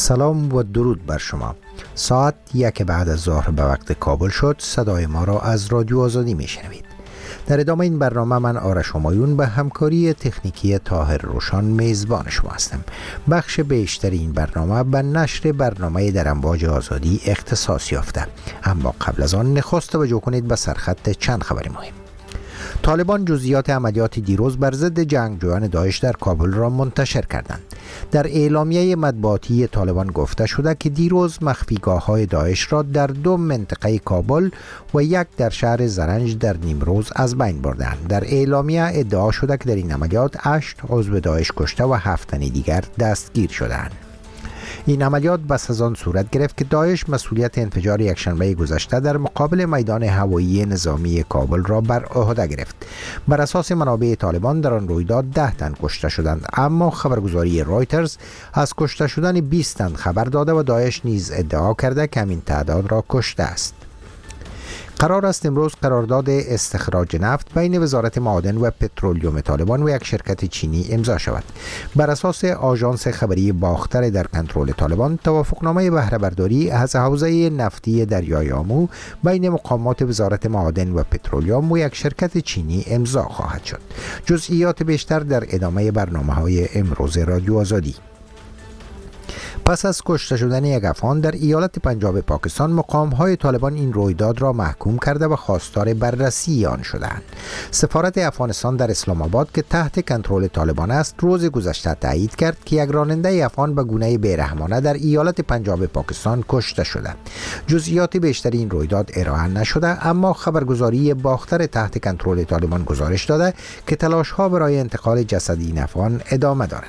سلام و درود بر شما. ساعت 1 بعد از ظهر به وقت کابل شد. صدای ما را از رادیو آزادی میشنوید. در ادامه این برنامه من آرش همایون به همکاری تکنیکی طاهر روشان میزبان شما هستم. بخش بیشتر این برنامه به نشر برنامه در امواج آزادی اختصاص یافته، اما قبل از آن نخست توجه کنید به سرخط چند خبر مهم. طالبان جزئیات عملیات دیروز بر ضد جنگجویان داعش در کابل را منتشر کردند. در اعلامیه مطبوعاتی طالبان گفته شده که دیروز مخفیگاه‌های داعش را در 2 منطقه کابل و 1 در شهر زرنج در نیمروز از بین بردند. در اعلامیه ادعا شده که در این عملیات 8 عضو داعش کشته و 7 تن دیگر دستگیر شدند. این عملیات پس از آن صورت گرفت که داعش مسئولیت انفجار یکشنبه گذشته در مقابل میدان هوایی نظامی کابل را بر عهده گرفت. بر اساس منابع طالبان در آن رویداد 10 تن کشته شدند، اما خبرگزاری رایترز از کشته شدن 20 تن خبر داده و داعش نیز ادعا کرده که همین تعداد را کشته است. قرار است امروز قرارداد استخراج نفت بین وزارت معادن و پترولیوم طالبان و یک شرکت چینی امضا شود. بر اساس آژانس خبری باختر در کنترل طالبان، توافقنامه بهره برداری از حوزه نفتی دریای آمو بین مقامات وزارت معادن و پترولیوم و یک شرکت چینی امضا خواهد شد. جزئیات بیشتر در ادامه برنامه‌های امروز رادیو آزادی. پس از کشته شدن یک افغان در ایالت پنجاب پاکستان، مقام‌های طالبان این رویداد را محکوم کرده و خواستار بررسی آن شدند. سفارت افغانستان در اسلام آباد که تحت کنترل طالبان است، روز گذشته تایید کرد که یک راننده افغان به گونه بیرحمانه در ایالت پنجاب پاکستان کشته شده. جزئیات بیشتر این رویداد ارائه نشده، اما خبرگزاری باختر تحت کنترل طالبان گزارش داده که تلاش‌ها برای انتقال جسد این افغان ادامه دارد.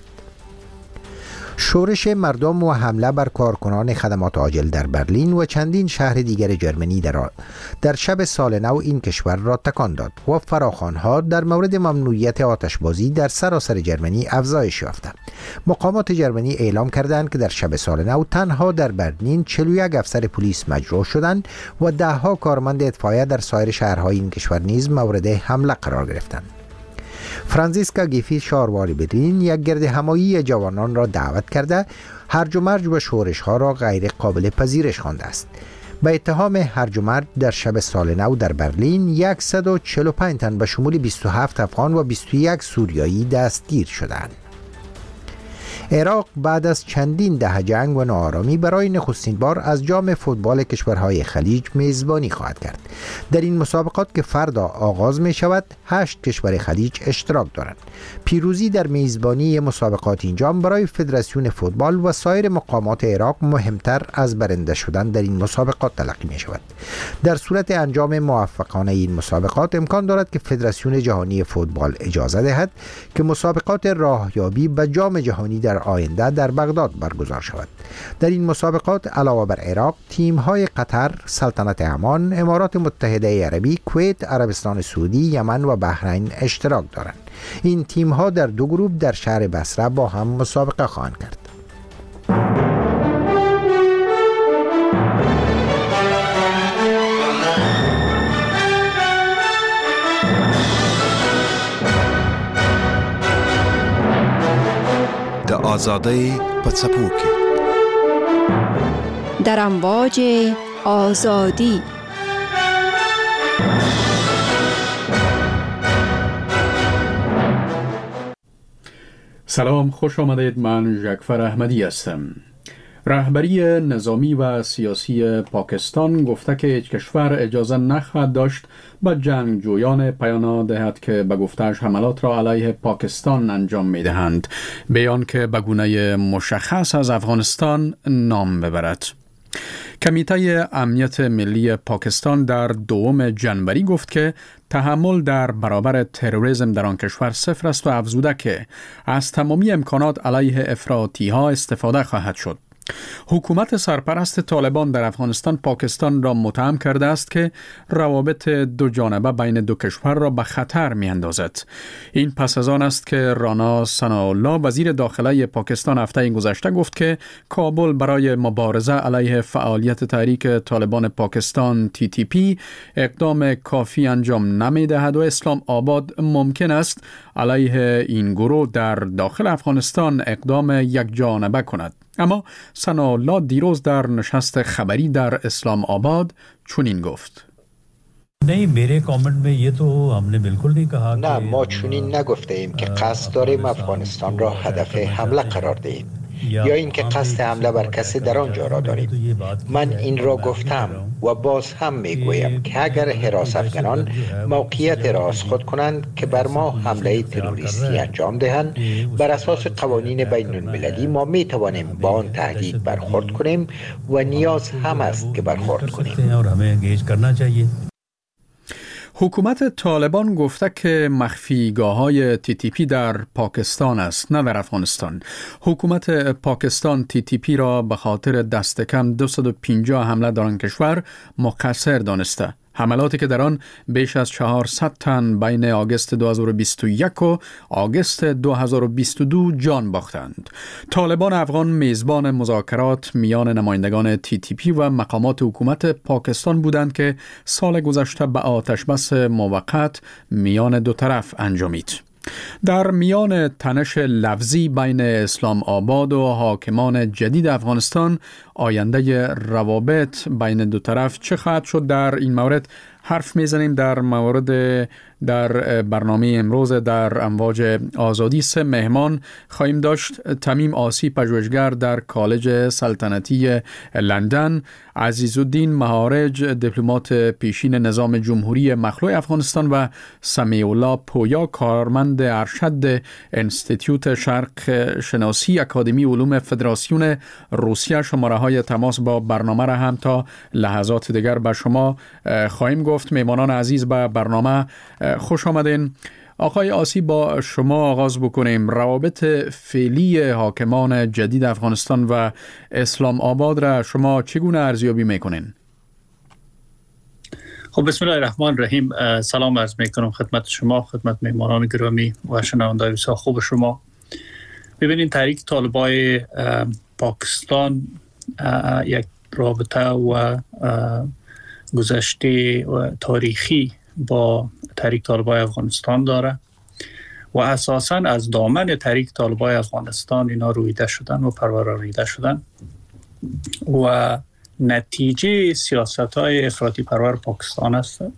شورش مردم و حمله بر کارکنان خدمات عاجل در برلین و چندین شهر دیگر جرمنی در شب سال نو این کشور را تکان داد و فراخوان‌ها در مورد ممنوعیت آتشبازی در سراسر جرمنی افزایش یافته. مقامات جرمنی اعلام کردند که در شب سال نو تنها در برلین 41 افسر پلیس مجروح شدند و 10 کارمند اطفاییه در سایر شهرهای این کشور نیز مورد حمله قرار گرفتند. فرانزیسکا گیفی شهروار برلین یک گرد همایی جوانان را دعوت کرده هرج و مرج و شورش ها را غیر قابل پذیرش خوانده است. به اتهام هرج و مرج در شب سال نو در برلین 145 تن به شمول 27 افغان و 21 سوریایی دستگیر شدند. عراق بعد از چندین دهه جنگ و ناآرامی برای نخستین بار از جام فوتبال کشورهای خلیج میزبانی خواهد کرد. در این مسابقات که فردا آغاز می شود، 8 کشور خلیج اشتراک دارند. پیروزی در میزبانی مسابقات این جام برای فدراسیون فوتبال و سایر مقامات عراق مهمتر از برنده شدن در این مسابقات تلقی می شود. در صورت انجام موفقانه این مسابقات امکان دارد که فدراسیون جهانی فوتبال اجازه دهد که مسابقات راهیابی به جام جهانی در آینده در بغداد برگزار شود. در این مسابقات علاوه بر عراق، تیم‌های قطر، سلطنت عمان، امارات متحده عربی، کویت، عربستان سعودی، یمن و بحرین اشتراک دارند. این تیم‌ها در 2 گروه در شهر بصره با هم مسابقه خواهند کرد. آزادی پڅپو کې در امواج آزادی. سلام، خوش آمدید. من جعفر احمدی هستم. رهبری نظامی و سیاسی پاکستان گفته که هیچ کشور اجازه نخواهد داشت به جنگجویان پیانا دهد که به گفته‌اش حملات را علیه پاکستان انجام می‌دهند، بیان که به گونه مشخص از افغانستان نام ببرد. کمیته امنیت ملی پاکستان در 2 جنوری گفت که تحمل در برابر تروریسم در آن کشور صفر است و افزوده که از تمامی امکانات علیه افراطی‌ها استفاده خواهد شد. حکومت سرپرست طالبان در افغانستان پاکستان را متهم کرده است که روابط 2 جانبه بین 2 کشور را به خطر می اندازد. این پس از آن است که رانا ثناءالله وزیر داخله پاکستان هفته گذشته گفت که کابل برای مبارزه علیه فعالیت تحریک طالبان پاکستان TTP اقدام کافی انجام نمی دهد و اسلام آباد ممکن است علیه این گروه در داخل افغانستان اقدام یک جانبه کند. اما ثناءالله دیروز در نشست خبری در اسلام آباد چنین گفت: नहीं, मेरे कमेंट में ये तो हमने बिल्कुल नहीं कहा نه، ما چنین نگفته ایم که قصد داریم افغانستان را هدف حمله قرار دهیم یا اینکه قصد حمله بر کسی در آنجا را داریم. من این را گفتم و باز هم میگویم که اگر حراس افغانان موقعیت را از خود کنند که بر ما حمله تروریستی انجام دهند، بر اساس قوانین بین المللی ما می توانیم با آن تهدید برخورد کنیم و نیاز هم است که برخورد کنیم. حکومت طالبان گفته که مخفیگاه‌های TTP در پاکستان است، نه در افغانستان. حکومت پاکستان TTP را به خاطر دست کم 250 حمله در آن کشور مقصر دانسته. حملاتی که در آن بیش از 400 تن بین آگوست 2021 و آگوست 2022 جان باختند. طالبان افغان میزبان مذاکرات میان نمایندگان TTP و مقامات حکومت پاکستان بودند که سال گذشته به آتشبس موقت میان دو طرف انجامید. در میان تنش لفظی بین اسلام آباد و حاکمان جدید افغانستان، آینده روابط بین دو طرف چه خواهد شد؟ در این مورد حرف میزنیم. در برنامه امروز در امواج آزادی 3 مهمان خواهیم داشت: تمیم آسی، پژوهشگر در کالج سلطنتی لندن، عزیزالدین مهارج، دیپلمات پیشین نظام جمهوری مخلوع افغانستان و سمیع الله پویا، کارمند ارشد انستیتیوت شرق شناسی اکادمی علوم فدراسیون روسیه. شماره های تماس با برنامه را هم تا لحظات دیگر به شما خواهیم گفت. میمانان عزیز به برنامه خوش آمدین. آقای آسی، با شما آغاز بکنیم. روابط فعلی حاکمان جدید افغانستان و اسلام آباد را شما چگونه ارزیابی میکنین؟ خب، بسم الله الرحمن الرحیم. سلام عرض میکنم خدمت شما، خدمت میهمانان گرامی و شنوندگان بسیار خوب شما. ببینید، تحریک طالبای پاکستان یک رابطه و گذشته و تاریخی با تحریک طالبای افغانستان داره و اساساً از دامن تحریک طالبای افغانستان اینا رویده شدن و پروراریده شدن و نتیجه سیاست‌های افراطی پرور پاکستان هستند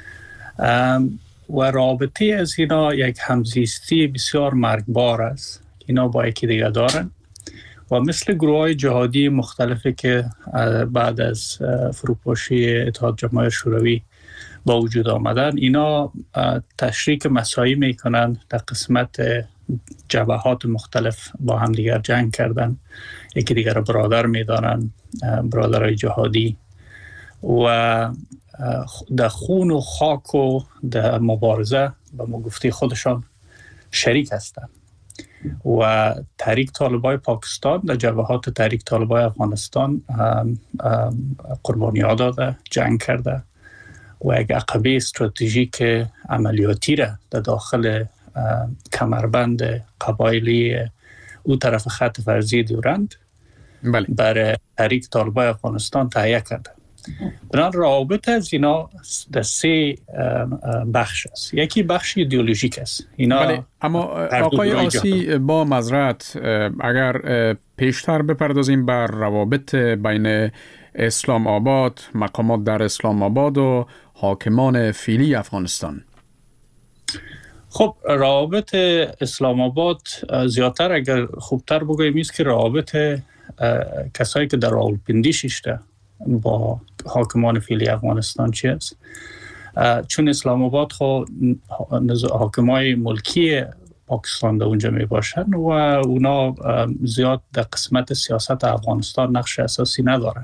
و رابطه از اینا یک همزیستی بسیار مرگبار است. اینا با یکی دیگه دارن و مثل گروه‌های جهادی مختلفی که بعد از فروپاشی اتحاد جماهیر شوروی با وجود آمدن، اینا تشریک مساعی میکنن، در قسمت جبهات مختلف با هم دیگر جنگ کردن، یکی دیگر رو برادر میدانن، برادرای جهادی، و در خون و خاک و در مبارزه به مگفتی خودشان شریک هستند. و تحریک طالبای پاکستان در جبهات تحریک طالبای افغانستان قربانی‌ها داده، جنگ کرده و یک عقبه استراتژیک عملیاتی را در داخل کمربند قبایلی او طرف خط فرضی دورند برای تحریک طالبای افغانستان تهیه کرده. بنابراین روابط از اینا در 3 بخش است. یکی بخش ایدئولوژیک است. اینا اما آقای آسی، با معذرت اگر پیشتر بپردازیم بر روابط بین اسلام آباد، مقامات در اسلام آباد و حاکمان فعلی افغانستان. خب، روابط اسلام آباد زیادتر اگر خوبتر بگوییم است که روابط کسایی که در راولپندی شیشته با حاکمان فعلی افغانستان چی است؟ چون اسلام آباد خود حاکمای ملکی پاکستان در اونجا می باشن و اونا زیاد در قسمت سیاست افغانستان نقش اساسی ندارن.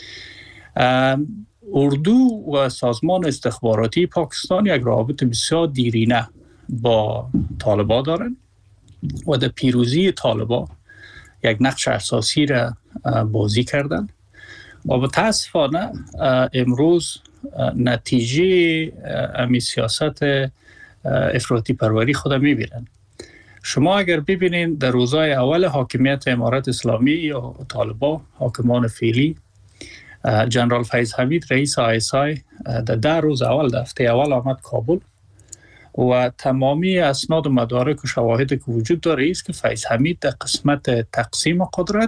اردو و سازمان استخباراتی پاکستان یک رابط بسیار دیرینه با طالبا دارن و در پیروزی طالبا یک نقش اساسی را بازی کردن و متاسفانه امروز نتیجه امی سیاست افراطی پروری خود میبینن. شما اگر ببینید در روزهای اول حاکمیت امارت اسلامی یا طالبا، حاکمان فعلی، جنرال فیض حمید رئیس ISI در 10 روز اول، در هفته اول آمد کابل و تمامی اسناد و مدارک و شواهد که وجود داره است که فیض حمید در قسمت تقسیم قدرت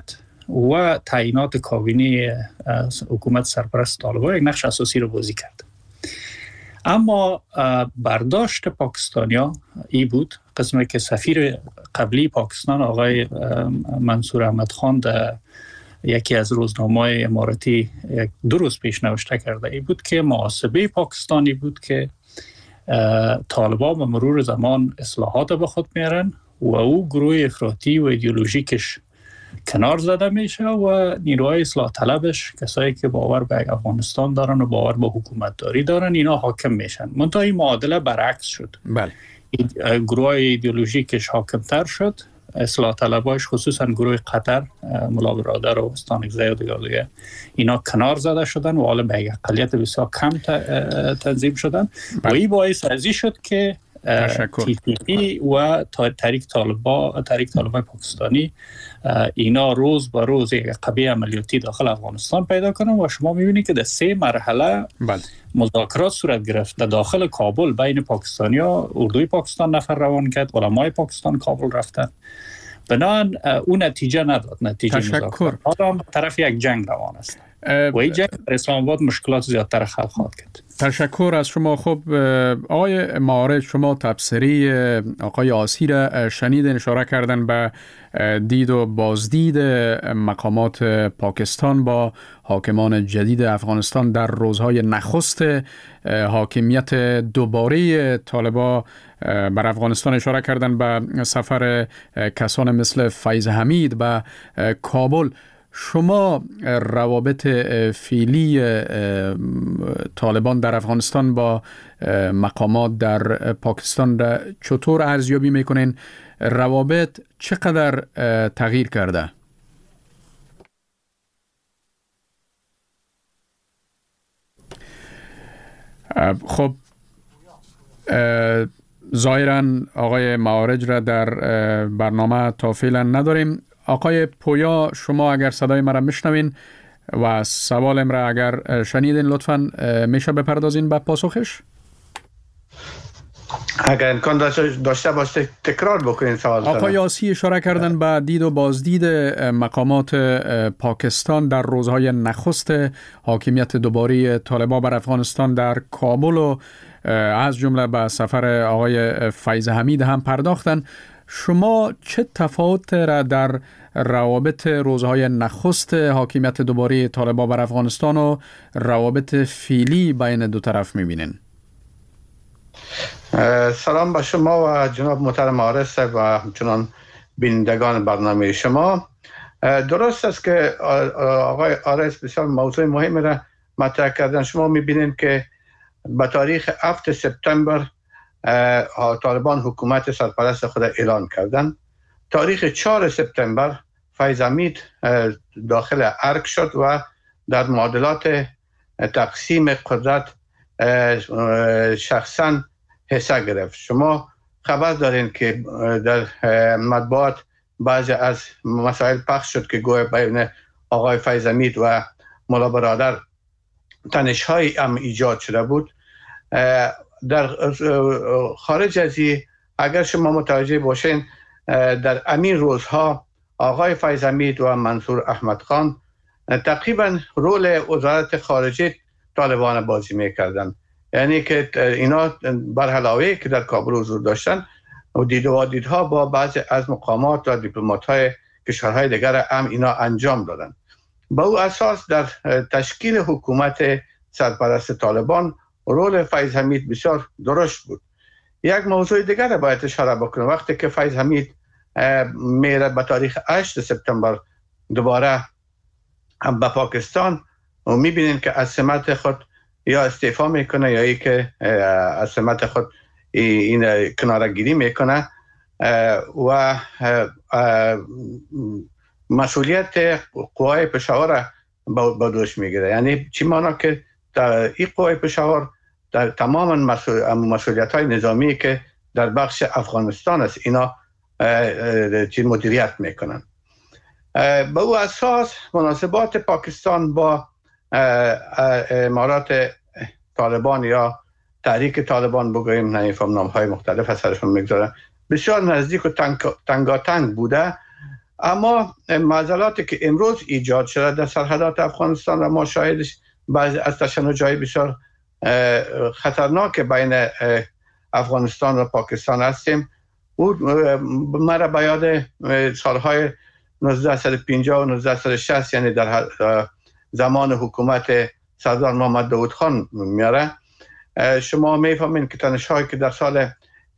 و تعیینات کابینه حکومت سرپرست طالبان یک نقش اساسی رو بازی کرد. اما برداشت پاکستانیا این بود، قسمی که سفیر قبلی پاکستان آقای منصور احمد خان در یکی از روزنامه‌های اماراتی 2 روز پیش نوشته کرده این بود که محاسبه پاکستانی بود که طالبان به مرور زمان اصلاحات به خود میارن و او گروه افراطی و ایدئولوژیکش کنار زده میشه و نیروهای اصلاح طلبش، کسایی که باور به افغانستان دارن و باور به حکومت داری دارن، اینا حاکم میشن. منتها این معادله برعکس شد. بله. گروه ایدئولوژیکش حاکمتر شد، اصلاح طلبایش خصوصا گروه قطر، ملا برادر و استانگزی و دیگه اینا کنار زده شدن و حالا به اقلیت بسیار کم تنظیم شدن. و این باعث ازی شد که TTP و تحریک طالبان پاکستانی اینا روز به روز یک عقبه عملیاتی داخل افغانستان پیدا کنن و شما میبینید که در 3 مرحله مذاکرات صورت گرفت. در داخل کابل بین پاکستانیا، اردوی پاکستان نفر روان کرد، علمای پاکستان کابل رفتن، بنابراین اون نتیجه نداد. نتیجه مذاکرات حالا طرف یک جنگ روان است و این جنگ در اسلام آباد مشکلات زیادتر خلق خواهد کرد. تشکر از شما. خب آقای معارج، شما تبصری آقای آسی را شنیدن، اشاره کردن به دید و بازدید مقامات پاکستان با حاکمان جدید افغانستان در روزهای نخست حاکمیت دوباره طالبان بر افغانستان، اشاره کردن به سفر کسان مثل فیض حمید به کابل. شما روابط فعلی طالبان در افغانستان با مقامات در پاکستان را چطور ارزیابی میکنین؟ روابط چقدر تغییر کرده؟ خب ظاهراً آقای معارج را در برنامه تا فعلا نداریم. آقای پویا، شما اگر صدای مرا میشنوین و سوالم را اگر شنیدین لطفاً میشه بپردازین به پاسخش؟ اگر امکان داشته باشه تکرار بکنین سوال. آقای یاسی اشاره کردن به دید و بازدید مقامات پاکستان در روزهای نخست حاکمیت دوباره طالبان بر افغانستان در کابل و از جمله به سفر آقای فیض حمید هم پرداختن. شما چه تفاوت را در روابط روزهای نخست حاکمیت دوباره طالبان بر افغانستان و روابط فعلی بین دو طرف می‌بینین؟ سلام به شما و جناب محترم آرس و همچنان بینندگان برنامه شما. درست است که آقای آرس بسیار موضوع مهمی را مطرح کردن. شما می‌بینید که به تاریخ 7 سپتامبر طالبان حکومت سرپرست خود اعلان کردن. تاریخ 4 سپتامبر فیض حمید داخل ارگ شد و در معادلات تقسیم قدرت شخصا حصه گرفت. شما خبر دارین که در مطبوعات بعضی از مسائل پخش شد که گویا بین آقای فیض حمید و ملا برادر تنش‌هایی هم ایجاد شده بود. در خارج از این اگر شما متوجه باشین در امین روزها آقای فیض حمید و منصور احمد خان تقریبا رول وزارت خارجه طالبان بازی میکردن، یعنی که اینا بر علاوه که در کابل حضور داشتن و دیدها با بعضی از مقامات و دیپلمات‌های کشورهای دیگر هم اینا انجام دادن. با او اساس در تشکیل حکومت سرپرست طالبان رول فیض حمید بسیار درشت بود. یک موضوع دیگر را باید اشاره بکنم. وقتی که فیض حمید میره به تاریخ 8 سپتامبر دوباره به پاکستان و میبینین که از سمت خود یا استعفا میکنه یا ای که از سمت خود این کنارگیری میکنه و مسئولیت قوای پشاور با دوش میگیره. یعنی چی مانا که در این قوای پشاور در تمام مسئولیت های نظامی که در بخش افغانستان است اینا چی مدیریت میکنن. به او اساس مناسبات پاکستان با امارات طالبان یا تحریک طالبان بگوییم، نمیفهم نام های مختلف از سرشون میگذارن، بسیار نزدیک و تنگاتنگ بوده اما معضلاتی که امروز ایجاد شده در سرحدات افغانستان و ما شاهدش بعضی از تشنج‌های بسیار خطرناک بین افغانستان و پاکستان هستیم. او مرا به یاد سالهای 1950 و 1960 یعنی در زمان حکومت سردار محمد داود خان میاره. شما میفهمین که تنش‌هایی که در سال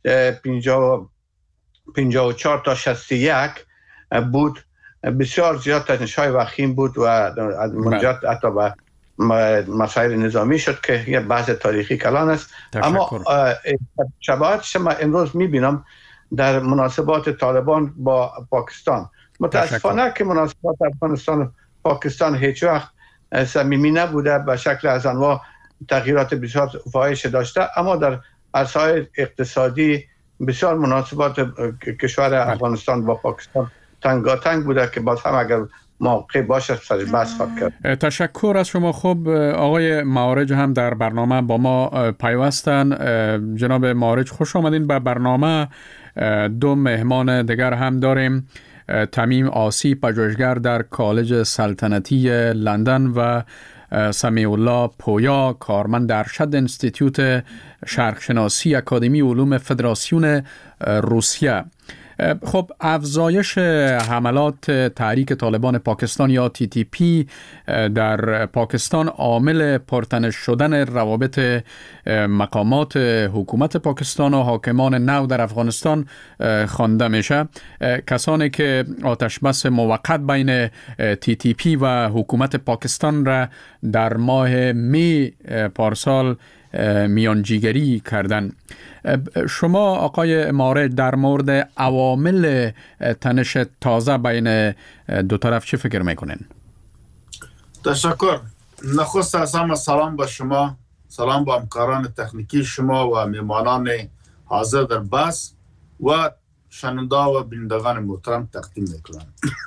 54 تا 61 بود بسیار زیاد تنش‌های وخیم بود و از منجر حتی به مسائل نظامی شد که یه بحث تاریخی کلان است. اما شباهتش ما امروز میبینم در مناسبات طالبان با پاکستان. متاسفانه که مناسبات افغانستان و پاکستان هیچ وقت صمیمی نبوده، به شکل از انواع تغییرات بسیار فاحش داشته، اما در عرصه‌های اقتصادی بسیار مناسبات کشور افغانستان با پاکستان تنگاتنگ بوده که باز هم اگر موقع باشه سر بحث خواهد کرد. تشکر از شما. خب آقای معارج هم در برنامه با ما پیوستن. جناب معارج خوش آمدین به برنامه. دو مهمان دیگر هم داریم. تمیم آسی، پژوهشگر در کالج سلطنتی لندن و سمیع الله پویا، کارمند ارشد انستیتیوت شرقشناسی اکادمی علوم فدراسیون روسیه. خب افزایش حملات تحریک طالبان پاکستان یا TTP در پاکستان عامل پرتنش شدن روابط مقامات حکومت پاکستان و حاکمان نو در افغانستان خوانده میشه. کسانی که آتش بس موقت بین TTP و حکومت پاکستان را در ماه می پارسال میانجیگری کردن. شما آقای معارج در مورد عوامل تنش تازه بین دو طرف چه فکر میکنین؟ تشکر. نخست از همه سلام به شما، سلام به همکاران تکنیکی شما و میمانان حاضر در بحث و شنونده و بینندگان محترم تقدیم میکنم.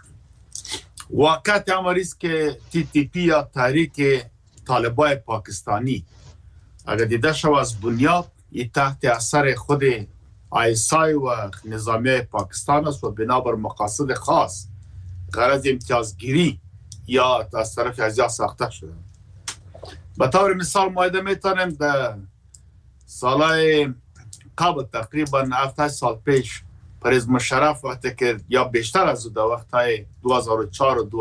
واقعیت امر است که TTP یا تحریک طالبان پاکستانی اگر دیده شود از بنیاد این تحت اثر خود ISI و نظامی پاکستان است و بنابر مقاصد خاص غرض امتیازگیری یا از طرف ازیا ساخته شده. به طور مثال مایده میتونیم در سالهای قبل تقریبا 7 سال پیش پرویز مشرف وقتی که یا بیشتر از در وقتهای 2004 و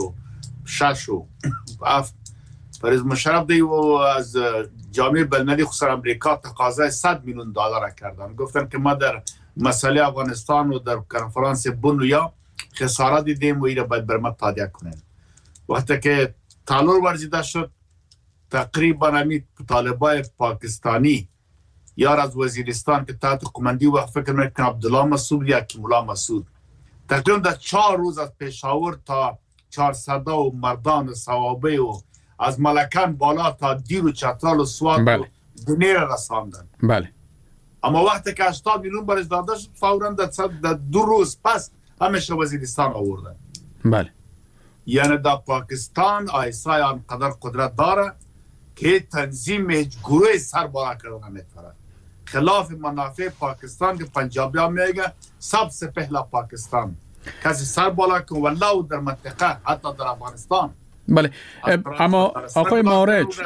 2006 و 7 پرویز مشرف دیو از جامعه بین‌المللی خصوصا امریکا تقاضای $100 میلیون کردن. گفتن که ما در مسئله افغانستان و در کنفرانس بنویا خسارت دیدیم و ایره باید برمت تادیه کنیم. وقتی که تالور ورزیده شد تقریبا همین طالبای پاکستانی یار از وزیرستان که تحت قماندی و فکر میکنم عبدالله مسعود یا کیمولا مسعود تقریبا در 4 روز از پشاور تا 400 و مردان و صوابه و از ملکان بالا تا دیر و چترال و سوات و دنیر رساندن. بله. اما وقتی که 80 میلیون برش داده شد فوراً در 2 روز پس همیشه وزیرستان آوردن. بله. یعنی در پاکستان آیسای آنقدر قدرت داره که تنظیم گروه سر بالا کردن میتونه. خلاف منافع پاکستان که پنجابی ها میگه سبس پهلا پاکستان کسی سر بالا کن ولو در منطقه حتی در افغانستان. بله. اما آقای معارج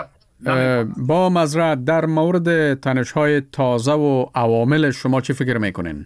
با معذرت در مورد تنش‌های تازه و عوامل شما چی فکر میکنین؟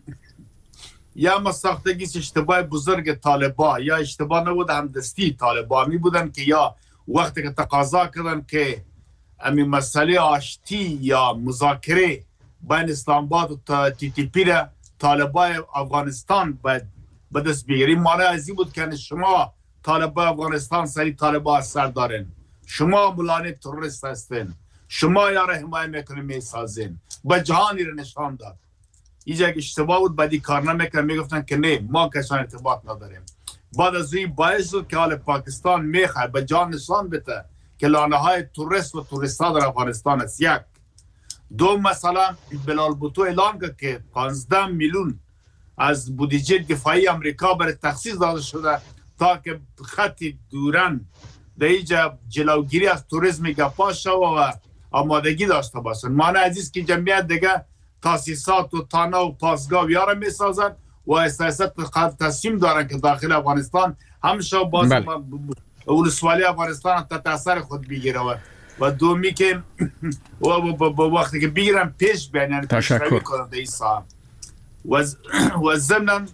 یا مساختگی اشتباه بزرگ طالبان یا اشتباه نبود همدستی طالبان می بودن که یا وقتی که تقاضا کردن که امی مسئله آشتی یا مذاکره بین اسلام آباد و TTP را طالبان افغانستان باید به دست بگیریم. معنی از این بود که شما طالبان افغانستان سری طالبان سر دارین، شما مولانه تروریست هستین، شما یاره حمایه میکنین میسازین، به جهانی را نشان داد. اینجا یک اشتباه بود، بعدی کار نمیکنن، میگفتن که نه ما کشان ارتباط نداریم. بعد از این باعث شد که حال پاکستان میخواه به جان نشان بده که لانه های توریست و توریستا در افغانستان است. یک. دو، مثلا بلال بوتو اعلان کرد که 15 میلیون از بودجه دفاعی امریکا برای تخصیص داده شده تا که خطی دورن در اینجا جلوگیری از توریسم گپا شد و آمادگی داشته باشند. معنی عزیز که جمعیت دیگه تاسیسات و تانا و پاسگاه یاره می سازن و سیاست تصمیم دارن که داخل افغانستان همشه باز ولسوالی افغانستان تحت اثر خود بگیره و دومی که وقتی که بگیرن پیش بیان، یعنی تشکر کنن در این ساعت و ضمن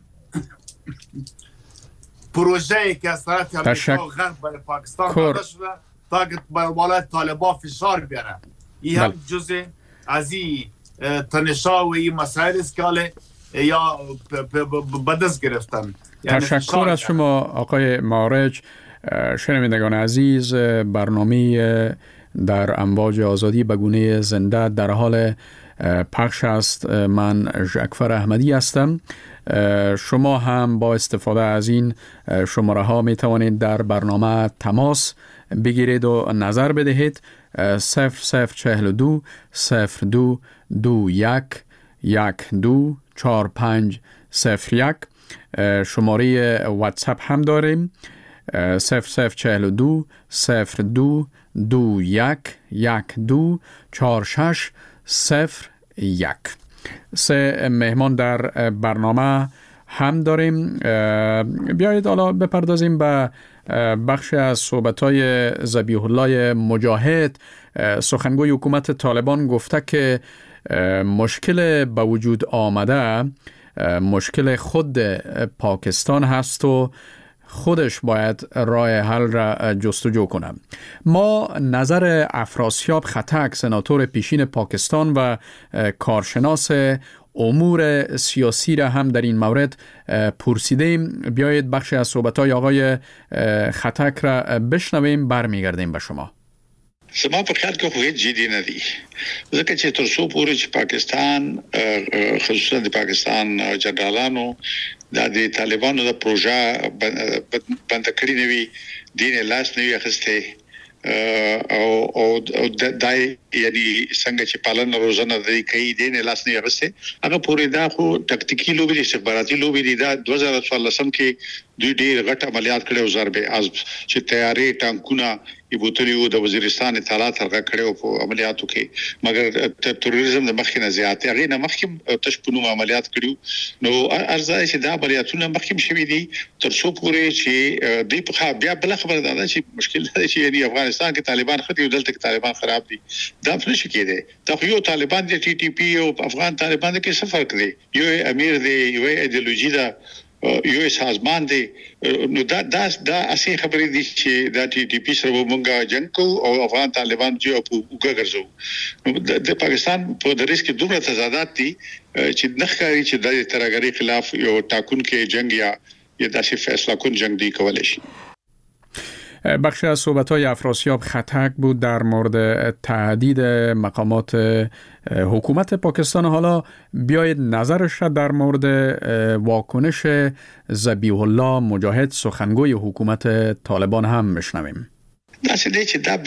پروژه‌ای که از طرف امریکا و غرب برای پاکستان داده شده تا که بر بالای طالبان فشار بیاره. این هم جزء از این تنشا و این مسائل است که یا به دست گرفتن. تشکر از شما آقای معارج. شنوندگان عزیز، برنامه در امواج آزادی به گونه زنده در حال پخش است. من ژکفر احمدی هستم. شما هم با استفاده از این شماره ها می توانید در برنامه تماس بگیرید و نظر بدهید. 0042 02 21 12 4501. شماره واتساپ هم داریم 0042 02 21 12 4601. 3 مهمان در برنامه هم داریم. بیایید حالا بپردازیم به بخش از صحبت‌های ذبیح الله مجاهد. سخنگوی حکومت طالبان گفته که مشکل به وجود آمده مشکل خود پاکستان هست و خودش باید راه حل را جستجو کنه. ما نظر افراسیاب خطک، سناتور پیشین پاکستان و کارشناس امور سیاسی را هم در این مورد پرسیدیم. بیایید بخش از صحبت‌های آقای خطک را بشنویم، برمیگردیم به شما. زما په خیال کې خو هیڅ جدي نه دي، ځکه چې تر څو پورې چې پاکستان خصوصا د پاکستان جنرالانو د طالبانو د پروژه بند کړی نه وي، دین لاس نه وي اخیسته او دای یعنی څنګه چې پالن روزانه د کوي دین لاس نه اخیسته، هغه پورې دا خو ټاکټیکي لوبي استخباراتي لوبي دي. دا 2014 کې دوی ډېر غټ عملیات کړو، ضرب عزم چې تیاری ټانکونه یبوتلیو د وزیرستان اطلاعات هغه کړو په عملیاتو کې، مګر تروریزم د مخکې نه زیات هغه نه مخکې تشپونو عملیات کړو. نو ارزای چې دا عملیاتونه مخکې شوي دي تر څو پورې چې دوی په بیا بل خبره ده چې مشکل دی چې یعنی افغانستان کې طالبان خدي او دلته کې طالبان خراب دي. دا څه شي کېده؟ دا خو یو طالبان دی ټي ټي پی او افغان طالبان کې څه فرق دی؟ یو امیر دی، یو ایدئولوژي ده، یو سازمان دی. نو دا اصلي خبرې دي چې دا ټي ټي پی سره مونږه جنگ کوو او افغان طالبان جو په وګرځو. نو د پاکستان په دریس کې دومره تضادات دي چې نخکاری چې د ترهګری خلاف یو ټاکون کې جنگ یا داسې فیصله کن جنگ دی کولای شي. بخش از صحبت‌های افراسیاب خطک بود در مورد تهدید مقامات حکومت پاکستان. حالا بیایید نظرش را در مورد واکنش ذبیح الله مجاهد، سخنگوی حکومت طالبان هم بشنویم. داسې دی چې دا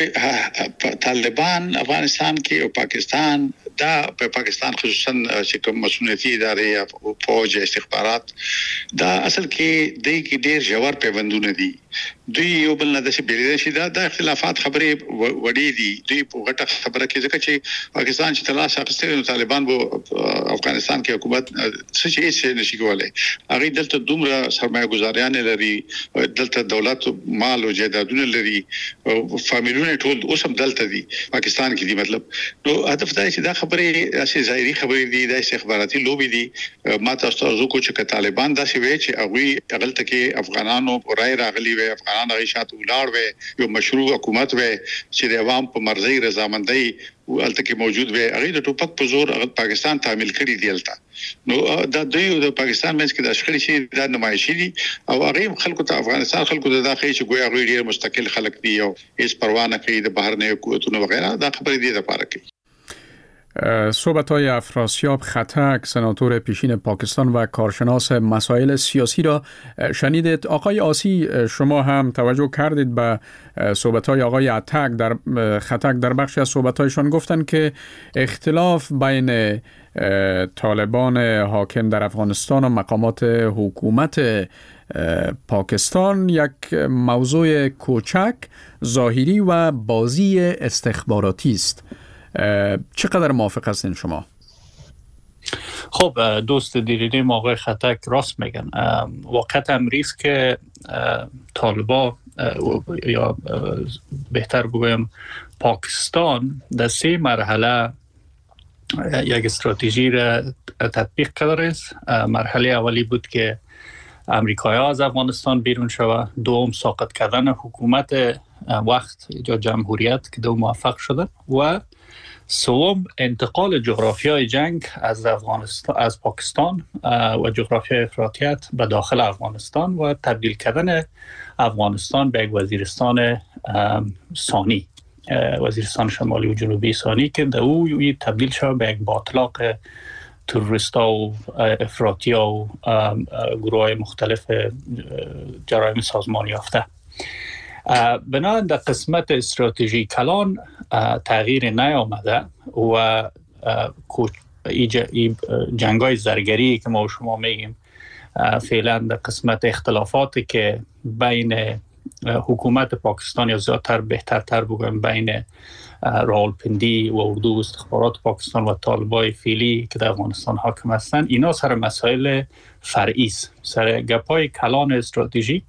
طالبان افغانستان کې او پاکستان دا په پاکستان خصوصا چې کوم مسؤلیتي ادارې او فوج استخبارات دا اصل کې د کې ډېر ژور پیوندونه دي. دوی یو بل نه د بیرې شي دا اختلافات خبرې وړي دي. دوی په غټه خبره کې ځکه چې پاکستان چې تلاش اخیستل طالبان وو افغانستان کې حکومت څه هیڅ نشي کولای. هغه دلته دومره سرمایه گذاریان لري، دلته دولت مال او جایدادونه لري، فامیلونه ټول اوس هم دلته دي پاکستان کې دي. مطلب نو هدف دا چې دا خبرې اسې ظاهري خبرې دي، د استخباراتي لوبي دي. ما تاسو کو چې طالبان دا شی وی چې هغه غلطه کې افغانانو رائے راغلي وي، افغانان هغه شاته ولاړ وي، یو مشروع حکومت وي چې د عوام په مرزي رضامندۍ ولته کې موجود وي، هغه د ټوپک په زور هغه پاکستان تعمیل کړی دی الته. نو دا دوی د پاکستان منځ کې د اشخړی شي د نمایشي دي او هغه خلکو ته افغانستان خلکو ته دا خې چې ګویا غوړي ډیر مستقل خلک دي او هیڅ پروا نه کوي د بهر نه قوتونو وغیرہ. دا خبرې دي لپاره کوي. صحبت‌های افراسیاب خطک، سناتور پیشین پاکستان و کارشناس مسائل سیاسی را شنیدید. آقای آسی، شما هم توجه کردید به صحبت‌های آقای خطک. در بخشی از صحبت‌هایشان گفتند که اختلاف بین طالبان حاکم در افغانستان و مقامات حکومت پاکستان یک موضوع کوچک، ظاهری و بازی استخباراتی است. چقدر موافق هستین شما؟ خب دوست دیرینه آقای خطک راست میگن. واقعا امریز که طالبا یا بهتر بگویم پاکستان در 3 مرحله یک استراتژی را تطبیق کرده است. مرحله اولی بود که امریکایی‌ها از افغانستان بیرون شوه، دوم ساقط کردن حکومت وقت یا جمهوریت که دو موفق شدن و سوم انتقال جغرافیای جنگ از افغانستان از پاکستان و جغرافیای افراطیت به داخل افغانستان و تبدیل کردن افغانستان به یک وزیرستان ثانی، وزیرستان شمالی و جنوبی ثانی که در او تبدیل شد به یک باطلاق تروریستا و افراطی و گروه مختلف جرایم سازمان یافته. بنابراین در قسمت استراتژی کلان تغییر نیامده و جنگای زرگری که ما و شما میگیم فعلا در قسمت اختلافاتی که بین حکومت پاکستان یا زیادتر بهترتر بگویم بین راولپندی و اردو استخبارات پاکستان و طالبای فعلی که در افغانستان حاکم هستند، اینا سر مسائل فرعی است. سر گپای کلان استراتژیک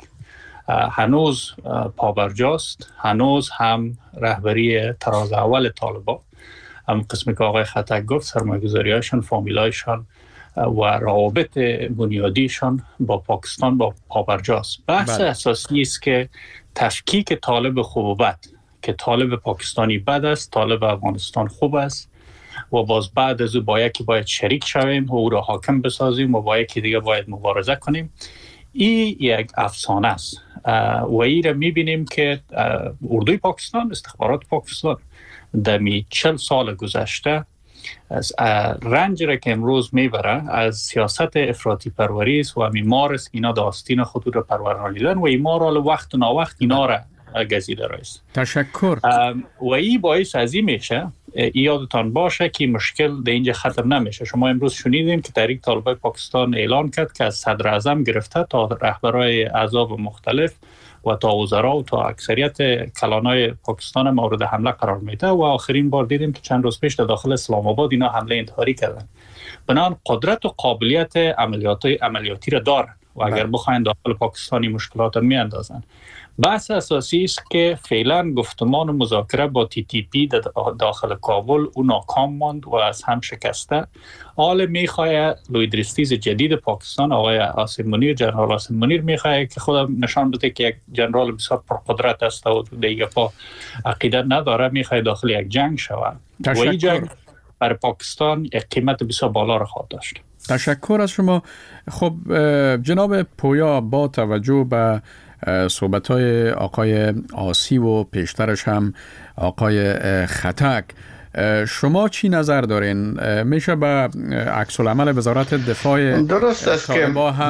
هنوز پابرجاست. هنوز هم رهبری تراز اول طالبان، هم قسمی که آقای خطک گفت، سرمایه‌گذاری‌هاشون، فامیلایشان و روابط بنیادیشان با پاکستان با پابرجاست. بحث اساسی است که تفکیک طالب خوب و بد، که طالب پاکستانی بد است، طالب افغانستان خوب است و باز بعد از او باید شریک شویم و او را حاکم بسازیم و با یکی دیگه باید مبارزه کنیم. این یک افسانه است و این را میبینیم که اردوی پاکستان، استخبارات پاکستان در 40 سال گذشته از رنج را که امروز میبره از سیاست افراطی پروری است و میمار است اینا داستین خود را پرورانیدن و اینا را وقت و ناوقت اینا را گزیده است. تشکر. و این باعث از این میشه، یادتان باشه که مشکل در اینجا ختم نمیشه. شما امروز شنیدین که تحریک طالبان پاکستان اعلان کرد که از صدر اعظم گرفته تا رهبرای احزاب مختلف و تا وزرا و تا اکثریت کلانای پاکستان مورد حمله قرار میده و آخرین بار دیدیم که چند روز پیش در داخل اسلام آباد اینا حمله انتحاری کردن. بنابراین قدرت و قابلیت عملیاتی را دارن و اگر بخواین داخل پاکستانی مشکلات را میاندازن. بحث اساسی است که فعلا گفتمان و مذاکره با TTP داخل کابل او ناکام ماند و از هم شکسته. حال میخواه لویدرستیز جدید پاکستان آقای عاصم منیر، جنرال عاصم منیر میخواه که خودم نشان بده که یک جنرال بسیار پرقدرت است و دیگه پا عقیده نداره، میخواه داخل یک جنگ شود و این جنگ برای پاکستان یک قیمت بسیار بالا را خواهد داشت. تشکر از شما. خب جناب پویا، با توجه به صحبت‌های آقای آسی و پیشترش هم آقای خطک، شما چی نظر دارین؟ میشه به عکس العمل وزارت دفاع درست است که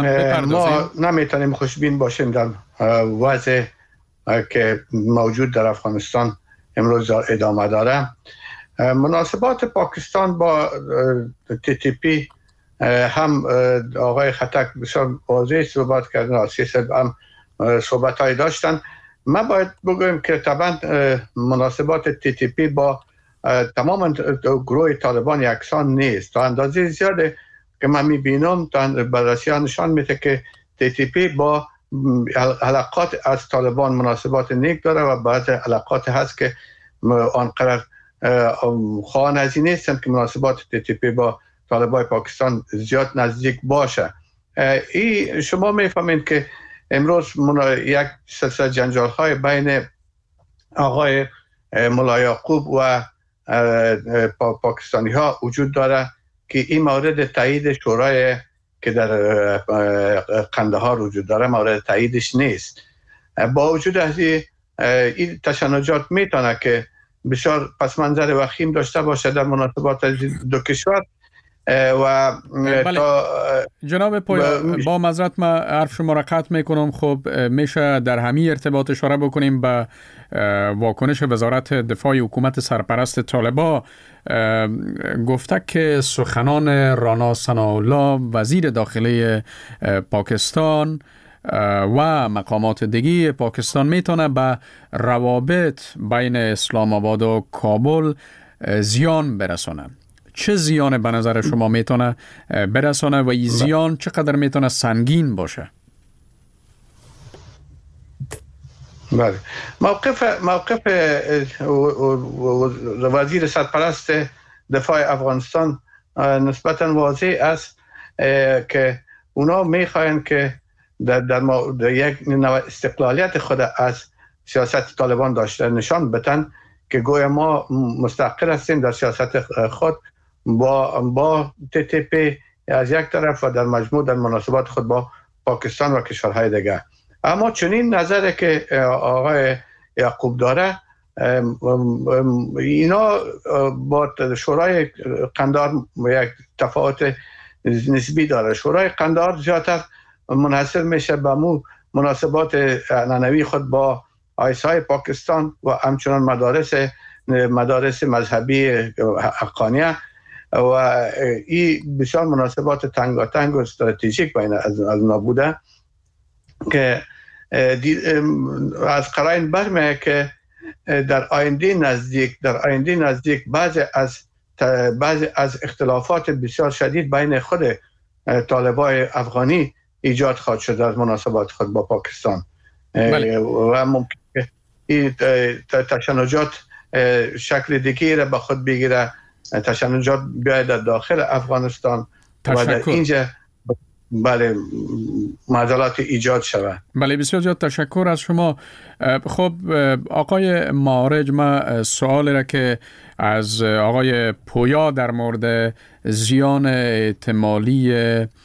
ما نمیتونیم خوشبین باشیم در وضع که موجود در افغانستان امروز ادامه داره. مناسبات پاکستان با TTP هم آقای خطک بسیار واضح صحبت کردن، آسی هم صحبت های داشتن. ما باید بگویم که طبعا مناسبات TTP با تمام گروه طالبان یکسان نیست. تا اندازه زیاده که من میبینم بررسی ها نشان میده که TTP با علاقات از طالبان مناسبات نیک داره و بعض علاقات هست که آنقدر خواهان از این نیستند که مناسبات TTP با طالبان پاکستان زیاد نزدیک باشه. این شما میفهمید که امروز یک سلسله جنجال های بین آقای ملا یعقوب و پاکستانی ها وجود داره که این مورد تایید شورای که در قندهار وجود داره مورد تاییدش نیست. با وجود از این تشنجات میتونه که بسیار پس منظر وخیم داشته باشه در مناسبات دو کشور و جناب پویا، با معذرت من حرف شما را قطع میکنم. خب میشه در همین ارتباط اشاره بکنیم به واکنش وزارت دفاع حکومت سرپرست طالبان. گفته که سخنان رانا ثناءالله وزیر داخلی پاکستان و مقامات دیگه پاکستان میتونه به روابط بین اسلام آباد و کابل زیان برسونه. چه زیان به نظر شما میتونه برسانه و این زیان چقدر میتونه سنگین باشه؟ بله، موقف وزیر سرپرست دفاع افغانستان نسبتاً واضح است که اونا میخواین که در یک استقلالیت خود از سیاست طالبان داشته نشان بدن که گویا ما مستقل هستیم در سیاست خود با TTP از یک طرف و در مجموع در مناسبات خود با پاکستان و کشورهای دیگه. اما چنین نظری که آقای یعقوب داره، اینا با شورای قندار یک تفاوت نسبی داره. شورای قندار زیادتر منحصر میشه به مناسبات عنعنوی خود با آیسای پاکستان و همچنان مدارس مذهبی حقانیه و این بسیار مناسبات تنگاتنگ و استراتژیک بین از نابوده که از قرائن برمیه که در آینده نزدیک بعضی از اختلافات بسیار شدید بین خود طالبای افغانی ایجاد خواهد شد از مناسبات خود با پاکستان. بله. و ممکن این تشنجات شکل دیگری را به خود بگیره، تشنجات بیاید در داخل افغانستان و در اینجا بله معضلات ایجاد شود. بله، بسیار زیاد تشکر از شما. خب آقای معارج، ما سوالی را که از آقای پویا در مورد زیان احتمالی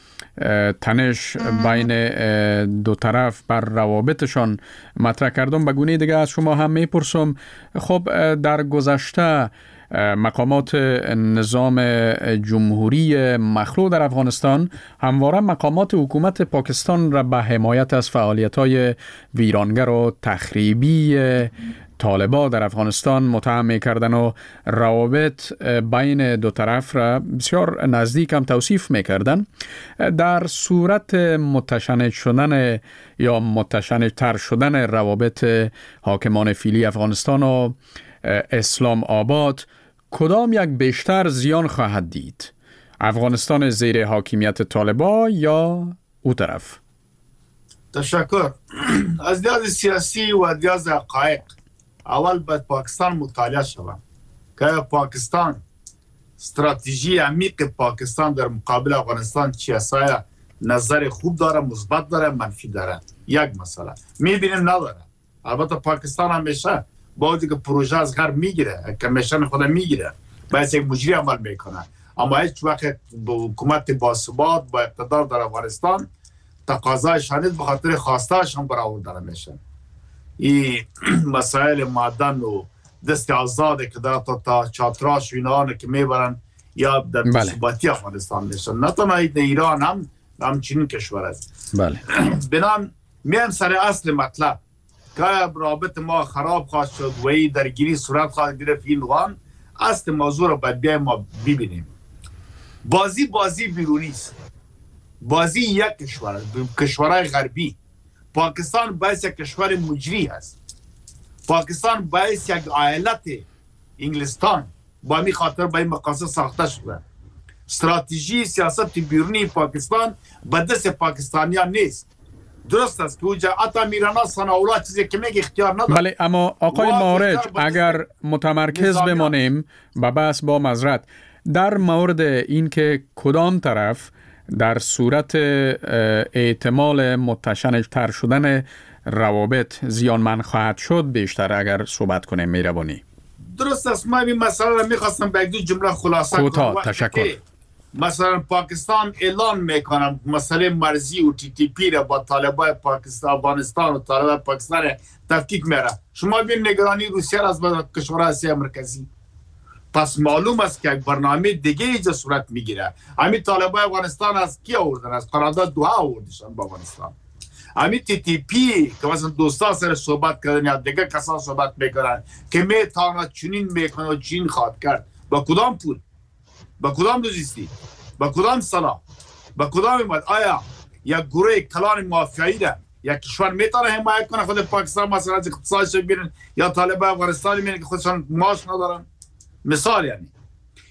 تنش بین دو طرف بر روابطشان مطرح کردم، به گونه دیگه از شما هم میپرسم. خب در گذشته مقامات نظام جمهوری مخلوع در افغانستان همواره مقامات حکومت پاکستان را به حمایت از فعالیت‌های ویرانگر و تخریبی طالبان در افغانستان متهم می‌کردند و روابط بین دو طرف را بسیار نزدیک هم توصیف می‌کردند. در صورت متشنج شدن یا متشنج‌تر شدن روابط حاکمان فعلی افغانستان و اسلام آباد، کدام یک بیشتر زیان خواهد دید؟ افغانستان زیر حاکمیت طالبان یا او طرف؟ تشکر. از لحاظ سیاسی و از لحاظ حقایق اول باید پاکستان مطالعه شود که پاکستان استراتژی عمیق پاکستان در مقابل افغانستان چی است؟ نظر خوب داره، مثبت داره، منفی داره؟ یک مسئله میبینیم نداره. البته پاکستان همیشه با اینکه پروژه از غرب میگیره، کمیشن خود میگیره، باید یک مجری عمل میکنه، اما هیچ وقت با حکومت باثبات با اقتدار در افغانستان تقاضای شدید به خاطر خواسته‌اش هم برآورده نمیشه. این مسائل معدن و دست آزاده که در تا چاتراش و اینا که میبرن یا در ثباتی افغانستان میشن، نه تنها ایران هم همچنین کشور است. بله. بنام میام سر اصل مطلب که رابط ما خراب خواهد شد و این درگیری صورت خواهد گرفت. این وان اصل موضوع رو باید بیایم ما ببینیم. بازی بیرونی است. بازی یک کشور، کشورهای غربی. پاکستان باید یک کشور مجری است. پاکستان باید یک ایالت انگلستان با می خاطر با این مقاصد ساخته شده. استراتژی سیاست بیرونی پاکستان به دست پاکستانیان نیست. درست است که اوجا اتا میرانا سناولا چیزی که میگه اختیار نداره. بله، اما آقای معارج اگر متمرکز بمانیم به بحث با معذرت در مورد این که کدام طرف در صورت احتمال متشنج‌تر شدن روابط زیانمند خواهد شد بیشتر اگر صحبت کنیم میربانی. درست است. من این مسئله را میخواستم به یک جمله خلاصه کنم. تشکر. مثلا پاکستان اعلان میکنم مسئله مرزی و TTP را با طالبان پاکستان افغانستان و طالبان پاکستان تفکیک میره. شما ببین نگرانی روسیه از کشورهای آسیا مرکزی. پس معلوم است که یک برنامه دیگه اینجا صورت میگیره. همین طالبان افغانستان از کی آوردن؟ از قرارداد دوحه آوردشان با افغانستان. همین TTP که مثلا دوستا سر صحبت کردن یا دیگه کسان صحبت میکنن که میتواند چنین میکنه و چنین خواهد کرد. با کدام پول؟ با کدام لوجستیک؟ با کدام سلاح؟ با کدام امید؟ آیا یک گروه کلان مافیایی را یک کشور میتونه حمایت کنه خود پاکستان مثلا از اقتصادش ببینن یا طالبان افغانستان میبینن که خودشان معاش ندارن؟ مثال یعنی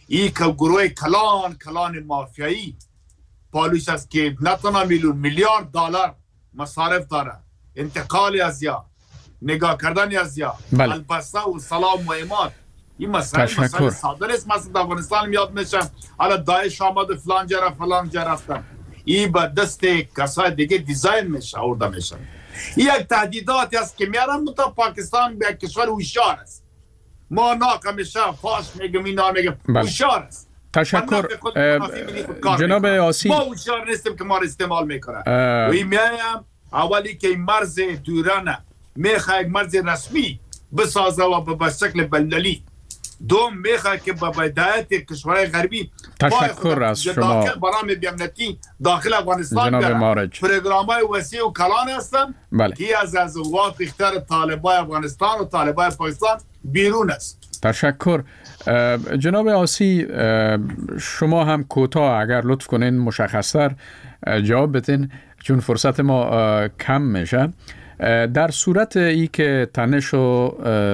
این که گروه کلان مافیایی پالوش است که نه تنها میلیارد دلار مصارف داره، انتقال از یا نگاه کردن از یا البسه و سلام و اماد. این مسائل ساده است. مثلا افغانستان میاد میشه حالا داعش آمد فلان جا رفتن، این به دست کسای دیگه دیزاین میشه آورده میشه. این یک تهدیداتی است که میارن متا پاکستان به یک کشور هوشیار است. ما ناکمیشه فاش میگم اینا میگم هوشیار است. تشکر جناب آسی. ما هوشیار نیستیم که ما رو استعمال میکنه. و این میایم اولی که این مرز دورانه میخواه یک مرز رسمی بسازه و به شکل بلدلی. دوم میخواه که به بدایت کشورهای غربی تشکر از شما داخل برنامه بیامنیتی داخل افغانستان بیارن. پروگرام‌های وسیع و کلان هستن که از قوات اختیار طالبای افغانستان و طالبای پاکستان بیرون است. تشکر جناب آسی. شما هم کوتاه اگر لطف کنین مشخص‌تر جواب بدین چون فرصت ما کم میشه. در صورت ای که تنش و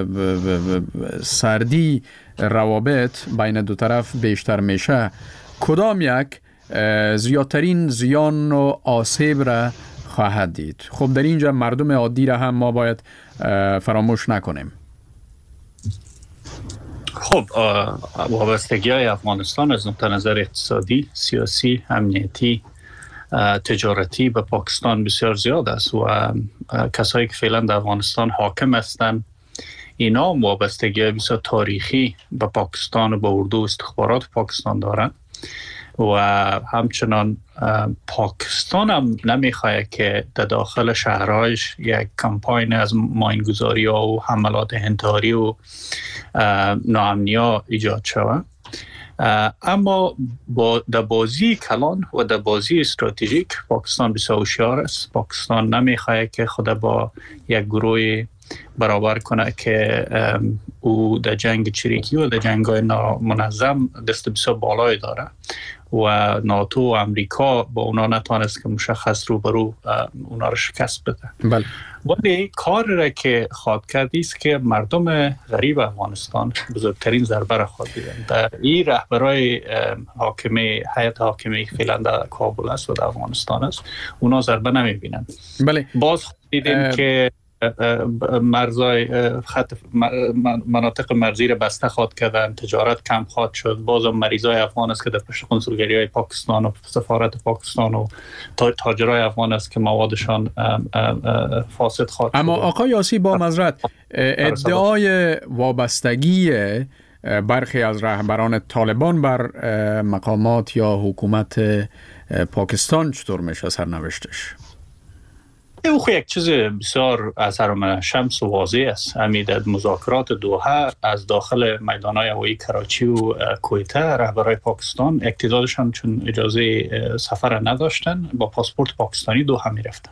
سردی روابط بین دو طرف بیشتر میشه، کدام یک زیادترین زیان و آسیب را خواهد دید؟ خب در اینجا مردم عادی را هم ما باید فراموش نکنیم. خب وابستگی های افغانستان از نقطه نظر اقتصادی، سیاسی، امنیتی، تجارتی به پاکستان بسیار زیاد است و کسایی که فعلا در افغانستان حاکم هستند اینا وابستگی بسیار تاریخی به پاکستان و به اردو استخبارات پاکستان دارند و همچنان پاکستان هم نمیخواد که در داخل شهرهایش یک کمپاین از ماینگذاری ها و حملات انتحاری و ناامنی ها ایجاد شود. اما در بازی کلان و در بازی استراتژیک پاکستان بسیار هوشیار است. پاکستان نمیخواد که خود با یک گروه برابر کنه که او در جنگ چریکی و در جنگ‌های نامنظم دست بسیار بالایی داره و ناتو و امریکا با اونا نتوانست که مشخص روبرو اونا رو شکست بده. بله. ولی کار را که خواهد کرد است که مردم غریب افغانستان بزرگترین ضربه را خواهد دیدن. در این رهبرای حاکمه هیئت حاکمه فعلا در کابل است و در افغانستان است، اونا ضربه نمیبینن. بله. باز دیدیم که مرزای خط مناطق مرزی را بسته خواهد کردن، تجارت کم خواهد شد. باز مریضای افغان است که در پشت قنصولگری های پاکستان و سفارت پاکستان و تاجرای افغان است که موادشان فاسد خواهد شد. اما آقای یاسی با معذرت ادعای وابستگی برخی از رهبران طالبان بر مقامات یا حکومت پاکستان چطور میشه سرنوشتش؟ او خو یک چیز بسیار از هرم شمس و واضح است. در مذاکرات دوحه از داخل میدان‌های هوایی کراچی و کویته رهبران پاکستان اقتدارشان چون اجازه سفر نداشتن با پاسپورت پاکستانی دوحه میرفتن.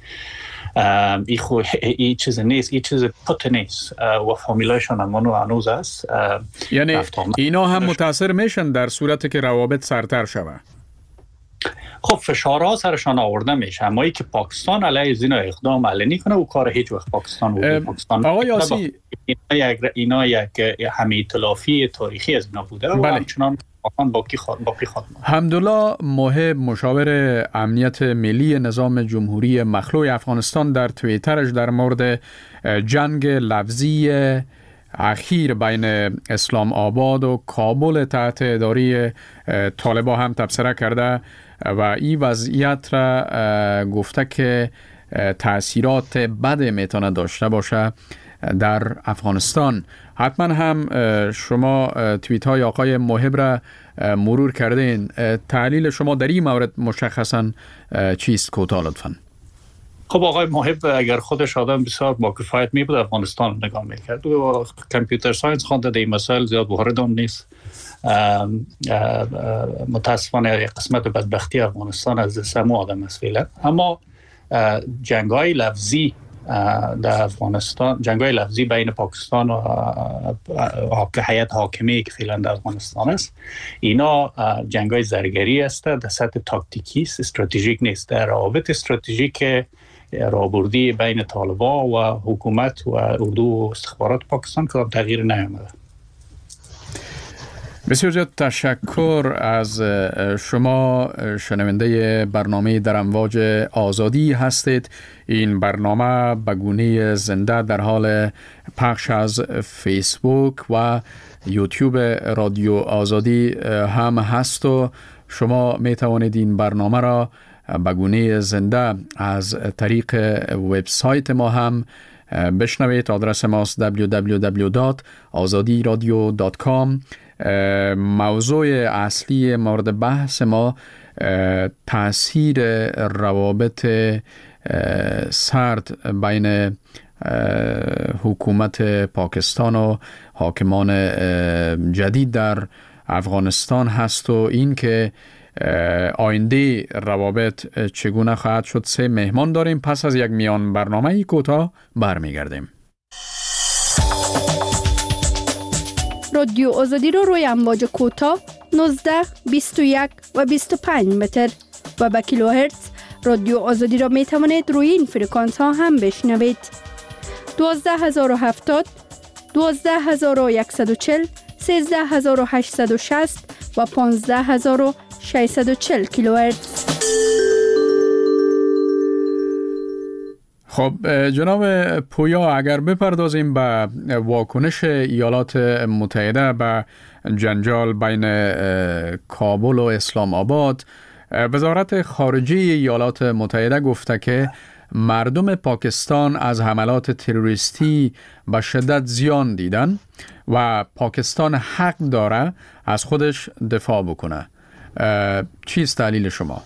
این چیز نیست، این چیز پت نیست و فامیلایشان هم هنوز است. یعنی اینا هم متاثر میشن در صورتی که روابط سرتر شود. خب فشارها سرشان آورده میشه، اما ای که پاکستان علیه از اینا اقدام علنی کنه و کار هیچ وقت پاکستان آقای یاسی اینا یک همه ائتلافی تاریخی از اینا بوده و همچنان باقی خواهد. حمدالله محب مشاور امنیت ملی نظام جمهوری مخلوع افغانستان در توییترش در مورد جنگ لفظی اخیر بین اسلام آباد و کابل تحت اداره طالبا هم تبصره کرده و این وضعیت را گفته که تأثیرات بد میتونه داشته باشه در افغانستان. حتما هم شما توییت های آقای محب را مرور کردین. تحلیل شما در این مورد مشخصا چیست؟ کوتاه لطفاً. خب آقای محب اگر خودش آدم بسیار با کفایت می بود افغانستان نگاه میکرد و کامپیوتر ساینس خوانده در این مسائل زیاد وارد هم نیست. متاسفانه قسمت بدبختی افغانستان از سمو آدم است فعلا. اما جنگ‌های لفظی در افغانستان، جنگ‌های لفظی بین پاکستان و هیئت حاکمه که فعلا در افغانستان است، اینا جنگ‌های زرگری است، در سطح تاکتیکی است، استراتژیک نیست. در روابط استراتژیک رابردی بین طالبان و حکومت و اردو و استخبارات پاکستان که تغییر نیامده. بسیار زیاد تشکر از شما. شنونده برنامه در امواج آزادی هستید. این برنامه به گونه زنده در حال پخش از فیسبوک و یوتیوب رادیو آزادی هم هست و شما می توانید این برنامه را به گونه زنده از طریق وبسایت ما هم بشنوید. آدرس ماست www.azadiradio.com. موضوع اصلی مورد بحث ما تأثیر روابط سرد بین حکومت پاکستان و حاکمان جدید در افغانستان هست و این که آینده روابط چگونه خواهد شد. 3 مهمان داریم. پس از یک میان برنامه کوتاه برمیگردیم. رادیو آزادی رو روی امواج کوتاه 19, 21 و 25 متر و با کیلوهرتز رادیو آزادی را می توانید روی این فرکانس ها هم بشنوید. 12070 12140 13860 و 15640 کیلوهرتز. خب جناب پویا، اگر بپردازیم به واکنش ایالات متحده به جنجال بین کابل و اسلام آباد، وزارت خارجه ایالات متحده گفته که مردم پاکستان از حملات تروریستی به شدت زیان دیدن و پاکستان حق داره از خودش دفاع بکنه. چیست دلیل شما؟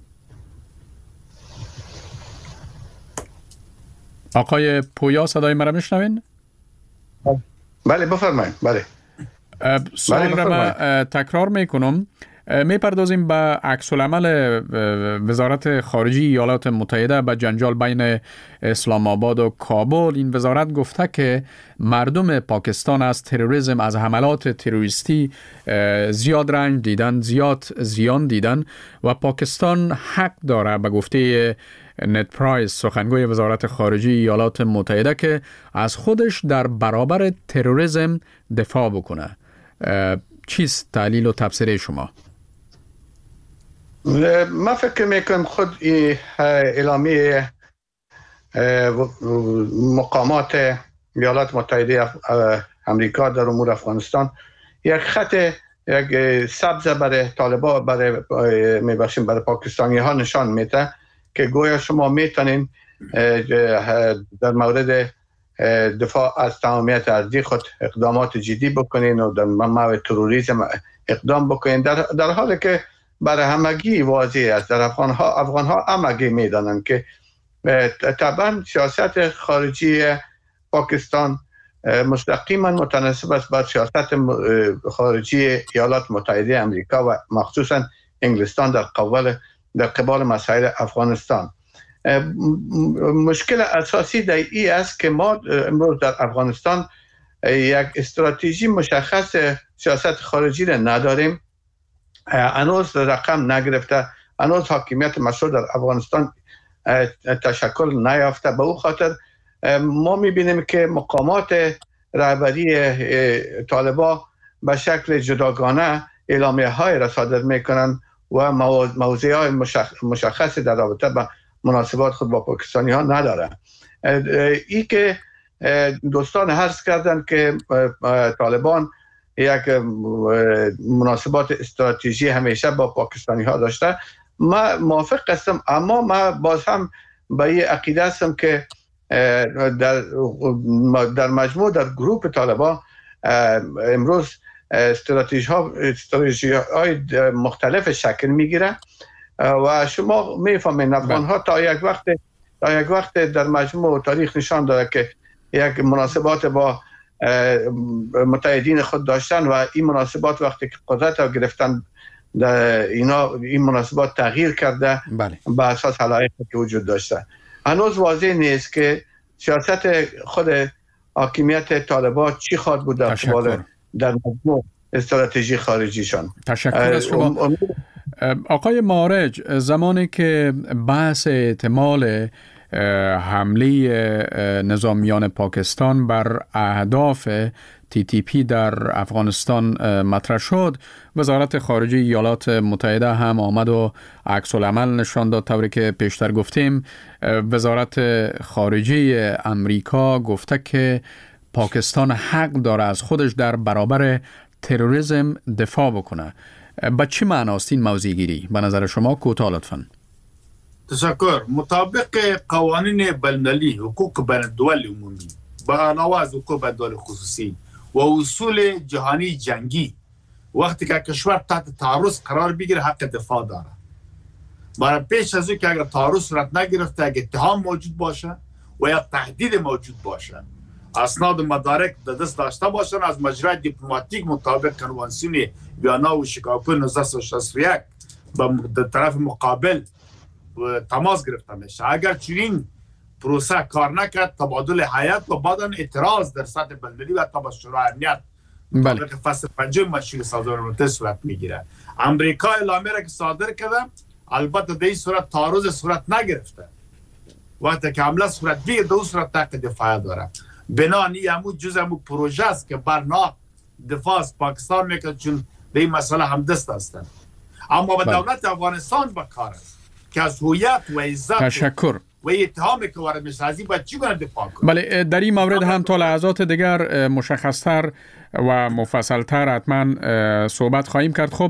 آقای پویا، صدای مرا میشنوین؟ بله بفرمایید. بله. سوال را من تکرار میکنم. میپردازیم به عکس العمل وزارت خارجه ایالات متحده به جنجال بین اسلام آباد و کابل. این وزارت گفته که مردم پاکستان از تروریسم، از حملات تروریستی زیاد رنج دیدن، زیاد زیان دیدن و پاکستان حق داره به گفته نت پرایس، سخنگوی وزارت خارجه ایالات متحده، که از خودش در برابر تروریسم دفاع بکنه. چیست دلیل و تفسیر شما؟ من فکر میکنم خود اعلامیه مقامات ایالات متحده امریکا در امور افغانستان یک خط، یک سبز برای طالبان، برای پاکستانی ها نشان میده که گویا شما میتونین در مورد دفاع از تمامیت ارضی خود اقدامات جدی بکنین و در مورد تروریسم اقدام بکنین، در حالی که برای همگی واضح است. در افغان ها همگی میدانند که طبعا سیاست خارجی پاکستان مستقیما متناسب است با سیاست خارجی ایالات متحده امریکا و مخصوصا انگلستان در قبال مسائل افغانستان. مشکل اساسی در این است که ما امروز در افغانستان یک استراتژی مشخص سیاست خارجی را نداریم. هنوز رقم نگرفته، هنوز حاکمیت مشروع در افغانستان تشکل نیافته. به او خاطر ما میبینیم که مقامات رهبری طالبان به شکل جداگانه اعلامیه های را صادر میکنند و موضوع های مشخصی در رابطه با مناسبات خود با پاکستانی ها نداره. ای که دوستان عرض کردن که طالبان یک مناسبات استراتژی همیشه با پاکستانی ها داشته، ما موافق هستم، اما ما باز هم به این عقیده هستم که در مجموع در گروپ طالبان امروز استراتژی های مختلف شکل میگیره و شما میفهمین افغان ها تا یک وقت در مجموع تاریخ نشان داده که یک مناسبات با متحدین خود داشتن و این مناسبات وقتی که قدرت را گرفتن این مناسبات تغییر کرده. بله. به اساس حقایقی که وجود داشته. هنوز واضح نیست که سیاست خود حاکمیت طالبان چی خواهد بود در مجموع استراتژی خارجیشان. تشکر از شما. آقای معارج، زمانی که بحث احتمال حمله نظامیان پاکستان بر اهداف TTP در افغانستان مطرح شد، وزارت خارجه ایالات متحده هم آمد و عکس العمل نشان داد. طوری که پیشتر گفتیم، وزارت خارجه امریکا گفته که پاکستان حق داره از خودش در برابر تروریسم دفاع بکنه. با چه معناست این موضوع گیری؟ به نظر شما کوتاه لطفاً. تشکر. مطابق قوانین بین‌المللی، حقوق بین الدول عمومی با علاوه از حقوق بین الدول خصوصی و اصول جهانی جنگی، وقتی که کشور تحت تعرض قرار بگیره حق دفاع داره. برای پیش از این که اگر تعرض صورت نگرفته، اگر اتهام موجود باشه و یا تهدید موجود باشه، اسناد و مدارک در دست داشته باشن، از مجرای دیپلماتیک مطابق کنوانسیون ویانا و شیکاگو 1961 به طرف مقابل تماس گرفته میشه. اگر چنین پروسه کار نکرد، تبادل هیئت و بعداً اعتراض در سطح بین‌المللی و حتی با شورای امنیت مطابق فصل 5 مشروع سازمان ملل صورت میگیره. امریکا اعلامیه را که صادر کرده، البته در این صورت تعرض صورت نگرفته. وقتی که حمله صورت بگیره، در اون صورت حق دفاع داره. بنابراین همون جزء همون پروژه است که برنا دفاع از پاکستان میکنه، چون در این مسئله همدست هستند. اما به دولت افغانستان بکار است که از هویت و عزت تشکر و اتهامی که وارد میشه از این باید چگونه دفاع کنه. بله، در این مورد هم تا لحظات دیگر مشخصتر و مفصلتر حتما صحبت خواهیم کرد. خب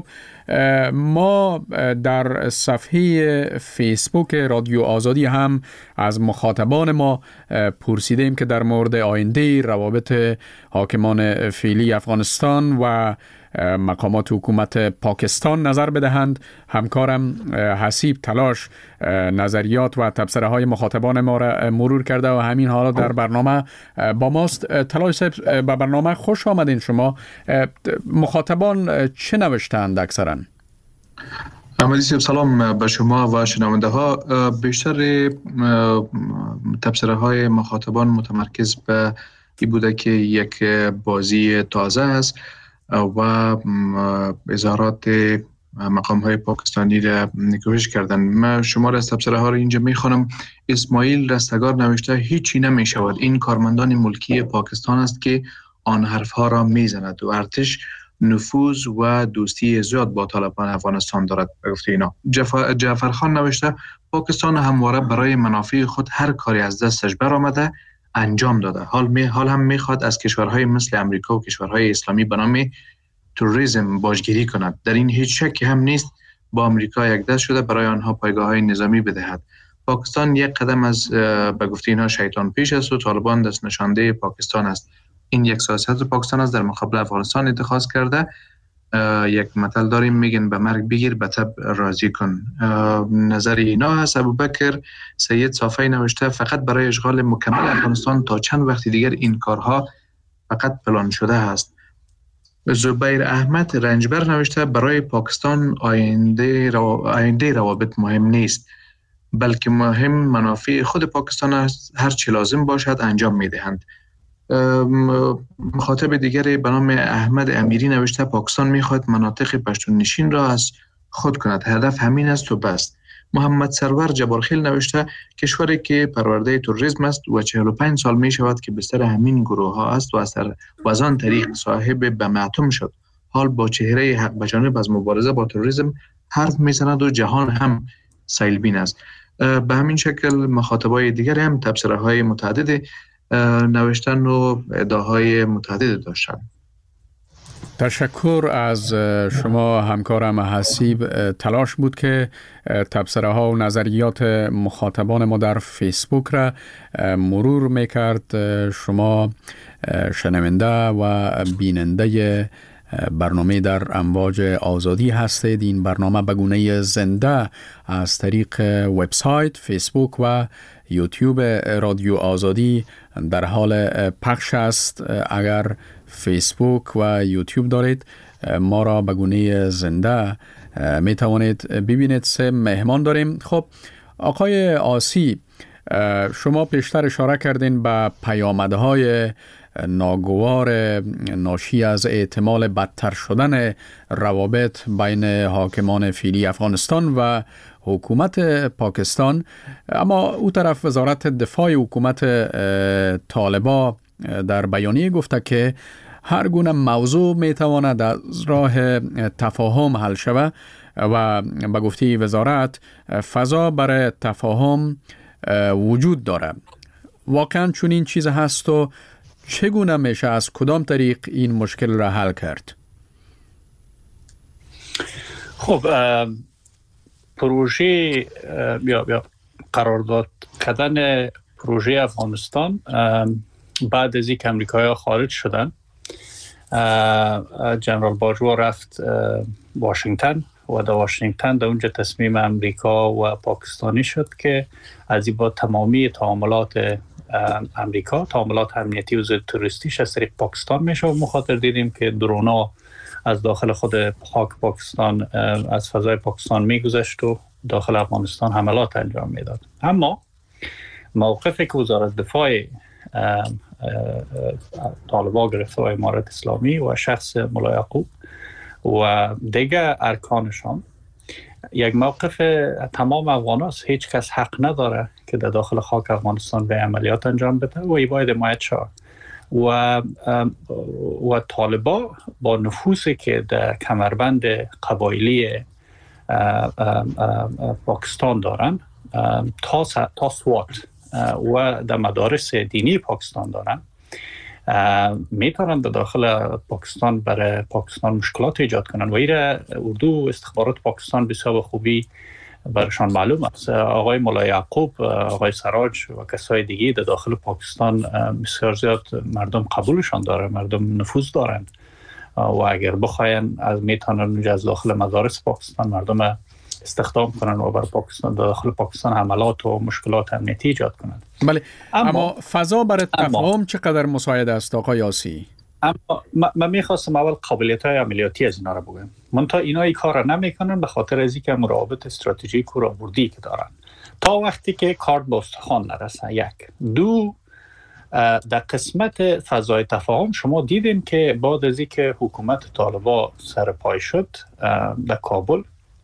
ما در صفحه فیسبوک رادیو آزادی هم از مخاطبان ما پرسیدیم که در مورد آینده روابط حاکمان فعلی افغانستان و مقامات حکومت پاکستان نظر بدهند. همکارم حسیب تلاش نظریات و تبصره های مخاطبان ما را مرور کرده و همین حالا در برنامه با ماست. تلاش صاحب، به برنامه خوش آمدین. شما مخاطبان چه نوشتند اکثرا؟ احمدی صاحب سلام به شما و شنونده ها. بیشتر تبصره های مخاطبان متمرکز به این بوده که یک بازی تازه است و اظهارات مقام های پاکستانی را نکوهش کردن. من شمار از تبصره ها را اینجا میخوانم. اسماعیل رستگار نوشته هیچی نمی شود، این کارمندان ملکی پاکستان است که آن حرف ها را میزند و ارتش نفوذ و دوستی زیاد با طالبان افغانستان دارد. گفته اینا. جعفر خان نوشته پاکستان همواره برای منافع خود هر کاری از دستش برآمده انجام داده. حال هم میخواد از کشورهای مثل امریکا و کشورهای اسلامی به نام تروریسم باجگیری کند. در این هیچ شکی هم نیست. با امریکا یک دست شده برای آنها پایگاه‌های نظامی بدهد. پاکستان یک قدم از به گفته اینها شیطان پیش است و طالبان دست نشانده پاکستان است. این یک سیاست پاکستان است در مقابل افغانستان اتخاذ کرده. یک مثل داریم میگن به مرگ بگیر به تب راضی کن. نظر اینا هست. ابوبکر سید صافی نوشته فقط برای اشغال مکمل افغانستان تا چند وقت دیگر این کارها فقط پلان شده است. زبیر احمد رنجبر نوشته برای پاکستان آینده روابط مهم نیست، بلکه مهم منافع خود پاکستان است. هر چی لازم باشد انجام میدهند. مخاطب دیگری به نام احمد امیری نوشته پاکستان میخواد مناطق پشتون نشین را از خود کند، هدف همین است و بس. محمد سرور جبارخیل نوشته کشوری که پرورده تروریسم است و 45 سال می شود که بستر همین گروه ها است و از آن طریق صاحب به معتم شد، حال با چهره حق به جانب از مبارزه با تروریسم حرف می زند و جهان هم سیلبین است. به همین شکل مخاطبای دیگر هم تبصره های متعدد نوشتن و ادعاهای متعدد داشتن. تشکر از شما همکارم حسیب تلاش بود که تبصره ها و نظریات مخاطبان ما در فیسبوک را مرور میکرد. شما شنونده و بیننده برنامه در امواج آزادی هستید. این برنامه به گونه زنده از طریق وبسایت، فیسبوک و یوتیوب رادیو آزادی در حال پخش است. اگر فیسبوک و یوتیوب دارید ما را به گونه زنده می توانید ببینید. 3 مهمان داریم. خب آقای آسی، شما پیشتر اشاره کردین به پیامدهای ناگوار ناشی از احتمال بدتر شدن روابط بین حاکمان فعلی افغانستان و حکومت پاکستان، اما او طرف وزارت دفاع حکومت طالبان در بیانیه گفته که هر گونه موضوع میتواند از راه تفاهم حل شود و به گفته وزارت فضا برای تفاهم وجود داره. واقعا چون این چیز هست و چگونه میشه از کدام طریق این مشکل را حل کرد؟ خب پروژه یا قرارداد کردن پروژه افغانستان بعد از اینکه امریکایی‌ها خارج شدن، جنرال باجوا رفت واشنگتن و در واشنگتن در اونجا تصمیم امریکا و پاکستانی شد که از این با تمامی تعاملات امریکا، تعاملات امنیتی و ضد تروریستیش از طریق پاکستان میشه و مخاطر دیدیم که درونا از داخل خود خاک پاکستان از فضای پاکستان میگذشت و داخل افغانستان حملات انجام میداد. اما موقفی که وزارت دفاع طالبان گرفته و امارت اسلامی و شخص ملا یعقوب و دیگر ارکانشان، یک موقف تمام افغان است. هیچ کس حق نداره که در داخل خاک افغانستان به عملیات انجام بده و ای باید حمایت شود. و طالبان با نفوذی که در کمربند قبایلی پاکستان دارن تا سوات و در مدارس دینی پاکستان دارن، میتونن در داخل پاکستان برای پاکستان مشکلات ایجاد کنن و ایره اردو استخبارات پاکستان بسیار خوبی برشان معلوم است. آقای ملا یعقوب، آقای سراج و کسای دیگه در داخل پاکستان بسیار زیاد مردم قبولشان داره، مردم نفوذ دارن و اگر بخواین از میتونن از داخل مدارس پاکستان مردم استخدام کنن و بر پاکستان داخل پاکستان حملات و مشکلات امنیتی ایجاد کنن. بله، اما فضا برای تفاهم چقدر مساعد است آقای یاسی؟ اما من میخواستم اول قابلیت‌های عملیاتی از اینا رو بگم. منتها اینا این کار رو نمیکنن به خاطر از اینکه مراقبت استراتژیک و راهبردی که دارن تا وقتی که کارت به استخوان نرسه. یک. دو، در قسمت فضای تفاهم شما دیدین که بعد از اینکه حکومت طالبان سر پای شد در کابل،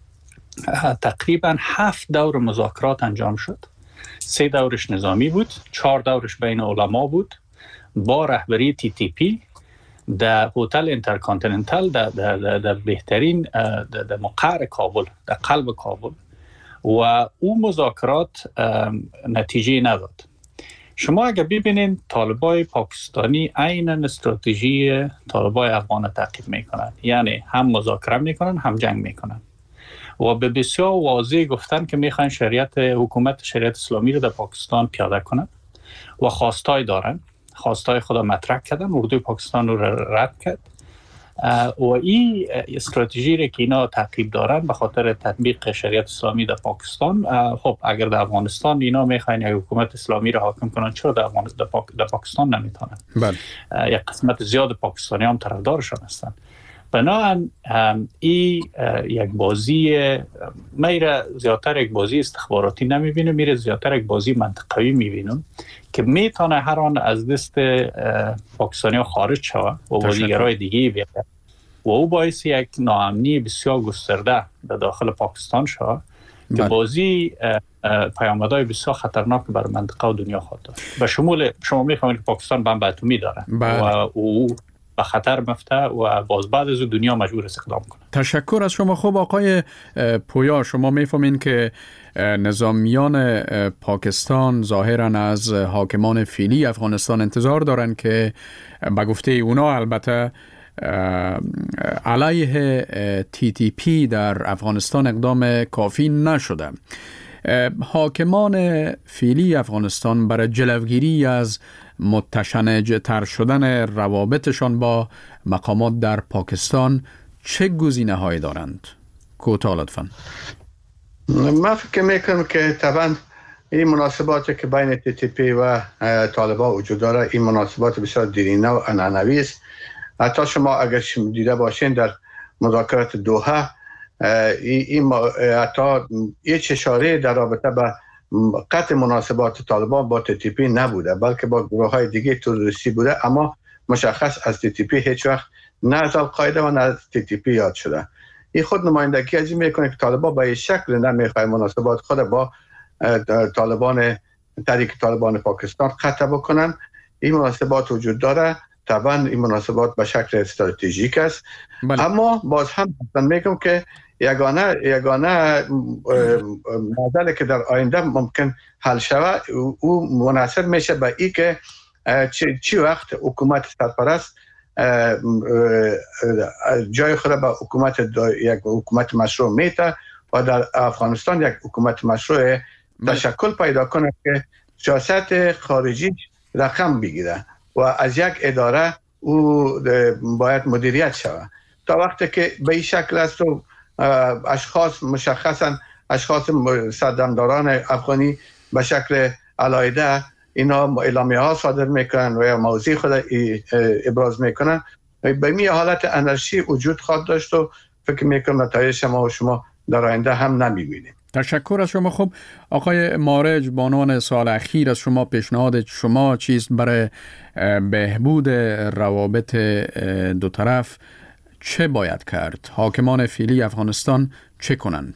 تقریبا 7 دور مذاکرات انجام شد. 3 دورش نظامی بود، 4 دورش بین علما بود با رهبری TTP در هتل اینترکانتیننتال در بهترین در مقر کابل، در قلب کابل، و اون مذاکرات نتیجه نداد. شما اگر ببینید طالبای پاکستانی عیناً استراتژی طالبای افغان تعقیب میکنن، یعنی هم مذاکره میکنن هم جنگ میکنن و به بسیار واضح گفتن که میخوان حکومت شریعت اسلامی رو در پاکستان پیاده کنن و خواستای دارن، خواستای خدا مطرح کردن، اردوی پاکستان رو رد کرد و این استراتژی رو که اینا تعقیب دارن به خاطر تطبیق شریعت اسلامی در پاکستان. خب اگر در افغانستان اینا میخواین یک حکومت اسلامی رو حاکم کنن، چرا در پاکستان نمیتونن؟ بله. یک قسمت زیاد پاکستانی هم طرفدارشان هستن. بنابراین این یک بازی میره زیادتر یک بازی استخباراتی نمیبینه، میره زیادتر یک بازی منطقوی میبینم که میتونه هر آن از دست پاکستانی ها خارج شود و بازیگرای دیگه بیاد و او باعث یک ناامنی بسیار گسترده در داخل پاکستان شود که بازی پیامدهای بسیار خطرناک بر منطقه و دنیا خواهد داشت. به شمول شما میفهمید که پاکستان بمب اتمی داره و او به خطر مفته و باز بعد از دنیا مجبور است اقدام کنه. تشکر از شما. خوب آقای پویا، شما میفهمین که نظامیان پاکستان ظاهراً از حاکمان فعلی افغانستان انتظار دارن که به گفته اونا البته علیه TTP در افغانستان اقدام کافی نشده. حاکمان فعلی افغانستان برای جلوگیری از متشنج تر شدن روابطشان با مقامات در پاکستان چه گزینه هایی دارند؟ کوتاه لطفاً. من فکر میکنم که طبعا این مناسباتی که بین TTP و طالبان وجود داره، این مناسبات بسیار دیرینه و عنعنوی است. حتی شما اگر دیده باشین در مذاکرات دوحه این حتی هیچ اشاره در رابطه به قطع مناسبات طالبان با TTP نبوده، بلکه با گروه‌های دیگه تروریستی بوده، اما مشخص از TTP هیچ وقت نه از القاعده و نه از TTP یاد شده. این خود نمایندگی از این میکنه که طالبان به این شکل نمیخواد مناسبات خود با طالبان طریق طالبان پاکستان قطع بکنن. این مناسبات وجود داره طبعا این مناسبات به شکل استراتژیک است. اما باز هم میگم که یگانه معضلی که در آینده ممکن حل شود او منحصر میشه به این که چی وقت حکومت سرپرست جای خود به یک حکومت مشروع میته و در افغانستان یک حکومت مشروع تشکل پیدا کنه که سیاست خارجی رقم بگیره و از یک اداره او باید مدیریت شود. تا وقتی که به این شکل است و اشخاص مشخصا اشخاص سردمداران افغانی به شکل علایده اینا اعلامیه ها صادر میکنن و یا موضوع خود ابراز میکنن، به می حالت انرژی وجود خواهد داشت و فکر میکنم نتایج شما در آینده هم نمیبینیم. تشکر از شما. خب آقای مارج، به عنوان سال اخیر از شما پیشنهاد شما چیست برای بهبود روابط دو طرف؟ چه باید کرد؟ حاکمان فعلی افغانستان چه کنند؟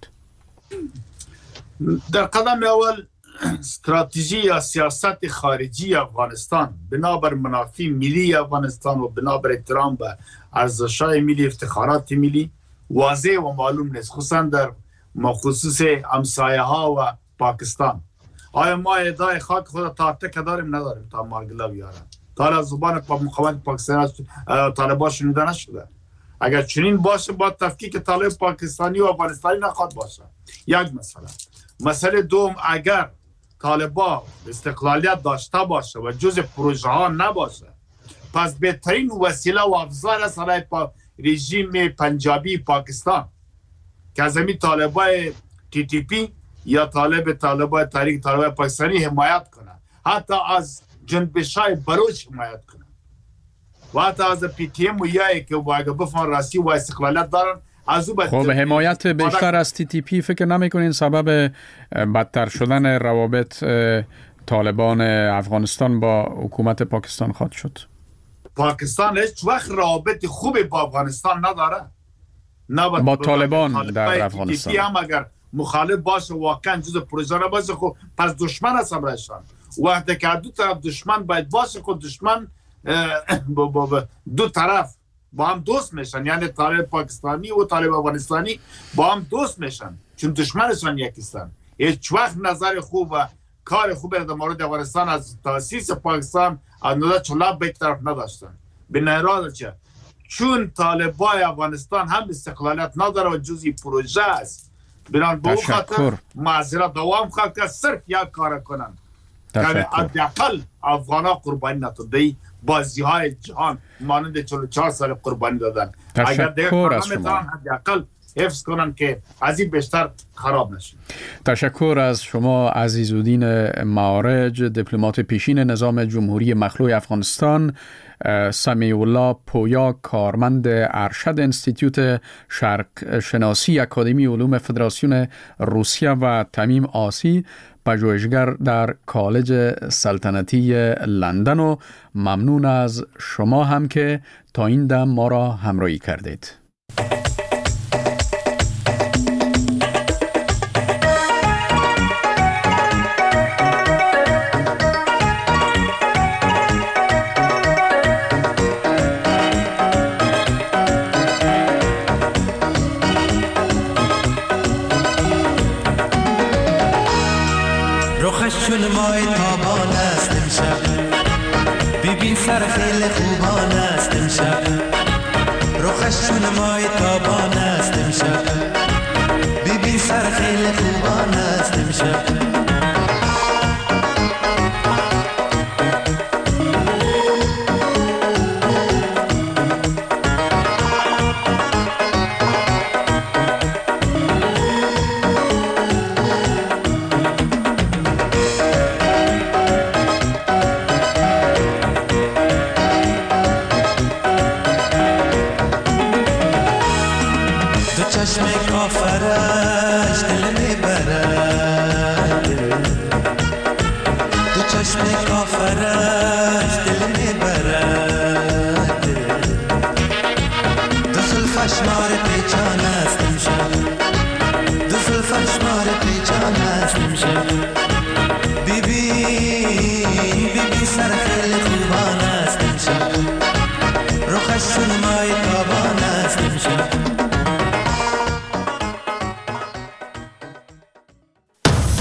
در قدم اول استراتژی یا سیاست خارجی افغانستان بنابر منافع ملی افغانستان و بنابر احترام به ارزش‌های ملی، افتخارات ملی واضح و معلوم نیست، خصوصا در خصوص همسایه ها و پاکستان. آیا ما ادعای خاک خود تا تک داریم؟ نداریم. تا مارگلا بیارن تا از زبان مقاومت پاکستان طالبان شنیده نشده. اگر چنین باشه با تفکیک طالب پاکستانی و افغانستانی نخواد باشه. یک مسئله دوم، اگر طالبان استقلالیت داشته باشه و جز پروژه ها نباشه، پس بهترین وسیله و افزار است برای رژیم پنجابی پاکستان که از همین طالبای TTP یا طالبای تحریک طالبای پاکستانی حمایت کنه، حتی از جنبش‌های بلوچ حمایت کنه و حتی از PTM و یایی که اگه بفهمن راستی و استقلالیت دارن از او خب حمایت بیشتر از TTP فکر نمی‌کنین سبب بدتر شدن روابط طالبان افغانستان با حکومت پاکستان خواهد شد؟ پاکستان هیچ وقت روابط خوبی با افغانستان نداره، نه با طالبان در افغانستان. هم اگر مخالف باشه واقعا جز پروژه باشه، خب پس دشمن است برایشان. وقتی که دو طرف دشمن باید باشه، خود دشمن دو طرف با هم دوست میشن، یعنی طالب پاکستانی و طالب افغانستانی با هم دوست میشن چون دشمنشان یکیستن. هیچ وقت نظر خوب و کار خوب در مورد افغانستان از تاسیس پاکستان از نظر چلاب به طرف نداشتن. به نهراد چون طالبای افغانستان هم استقلالیت نداره و جزئی پروژه است، بنابراین به اون خاطر معذرت دوام خواهد که صرف یک کار کنن که حداقل افغانا قربانی نتوده بازی های جهان مانند 44 سال قربانی دادن. اگر دیگه کار نمیتونن حداقل حفظ کنن که از این بیشتر خراب نشه. تشکر از شما عزیزالدین معارج، دیپلمات پیشین نظام جمهوری مخلوع افغانستان. سمیع الله پویا، کارمند ارشد انستیتوت شرق شناسی اکادمی علوم فدراسیون روسیه و تمیم آسی، پژوهشگر در کالج سلطنتی لندن، و ممنون از شما هم که تا این دم ما را همراهی کردید. چون مای تابان است امشب، ببین سر خیلی خوبان است امشب. رخش چون مای تابان است امشب، ببین سر خیلی خوبان است امشب. فشمار پیچان است امشب، دو زلفش مار پیچان است امشب.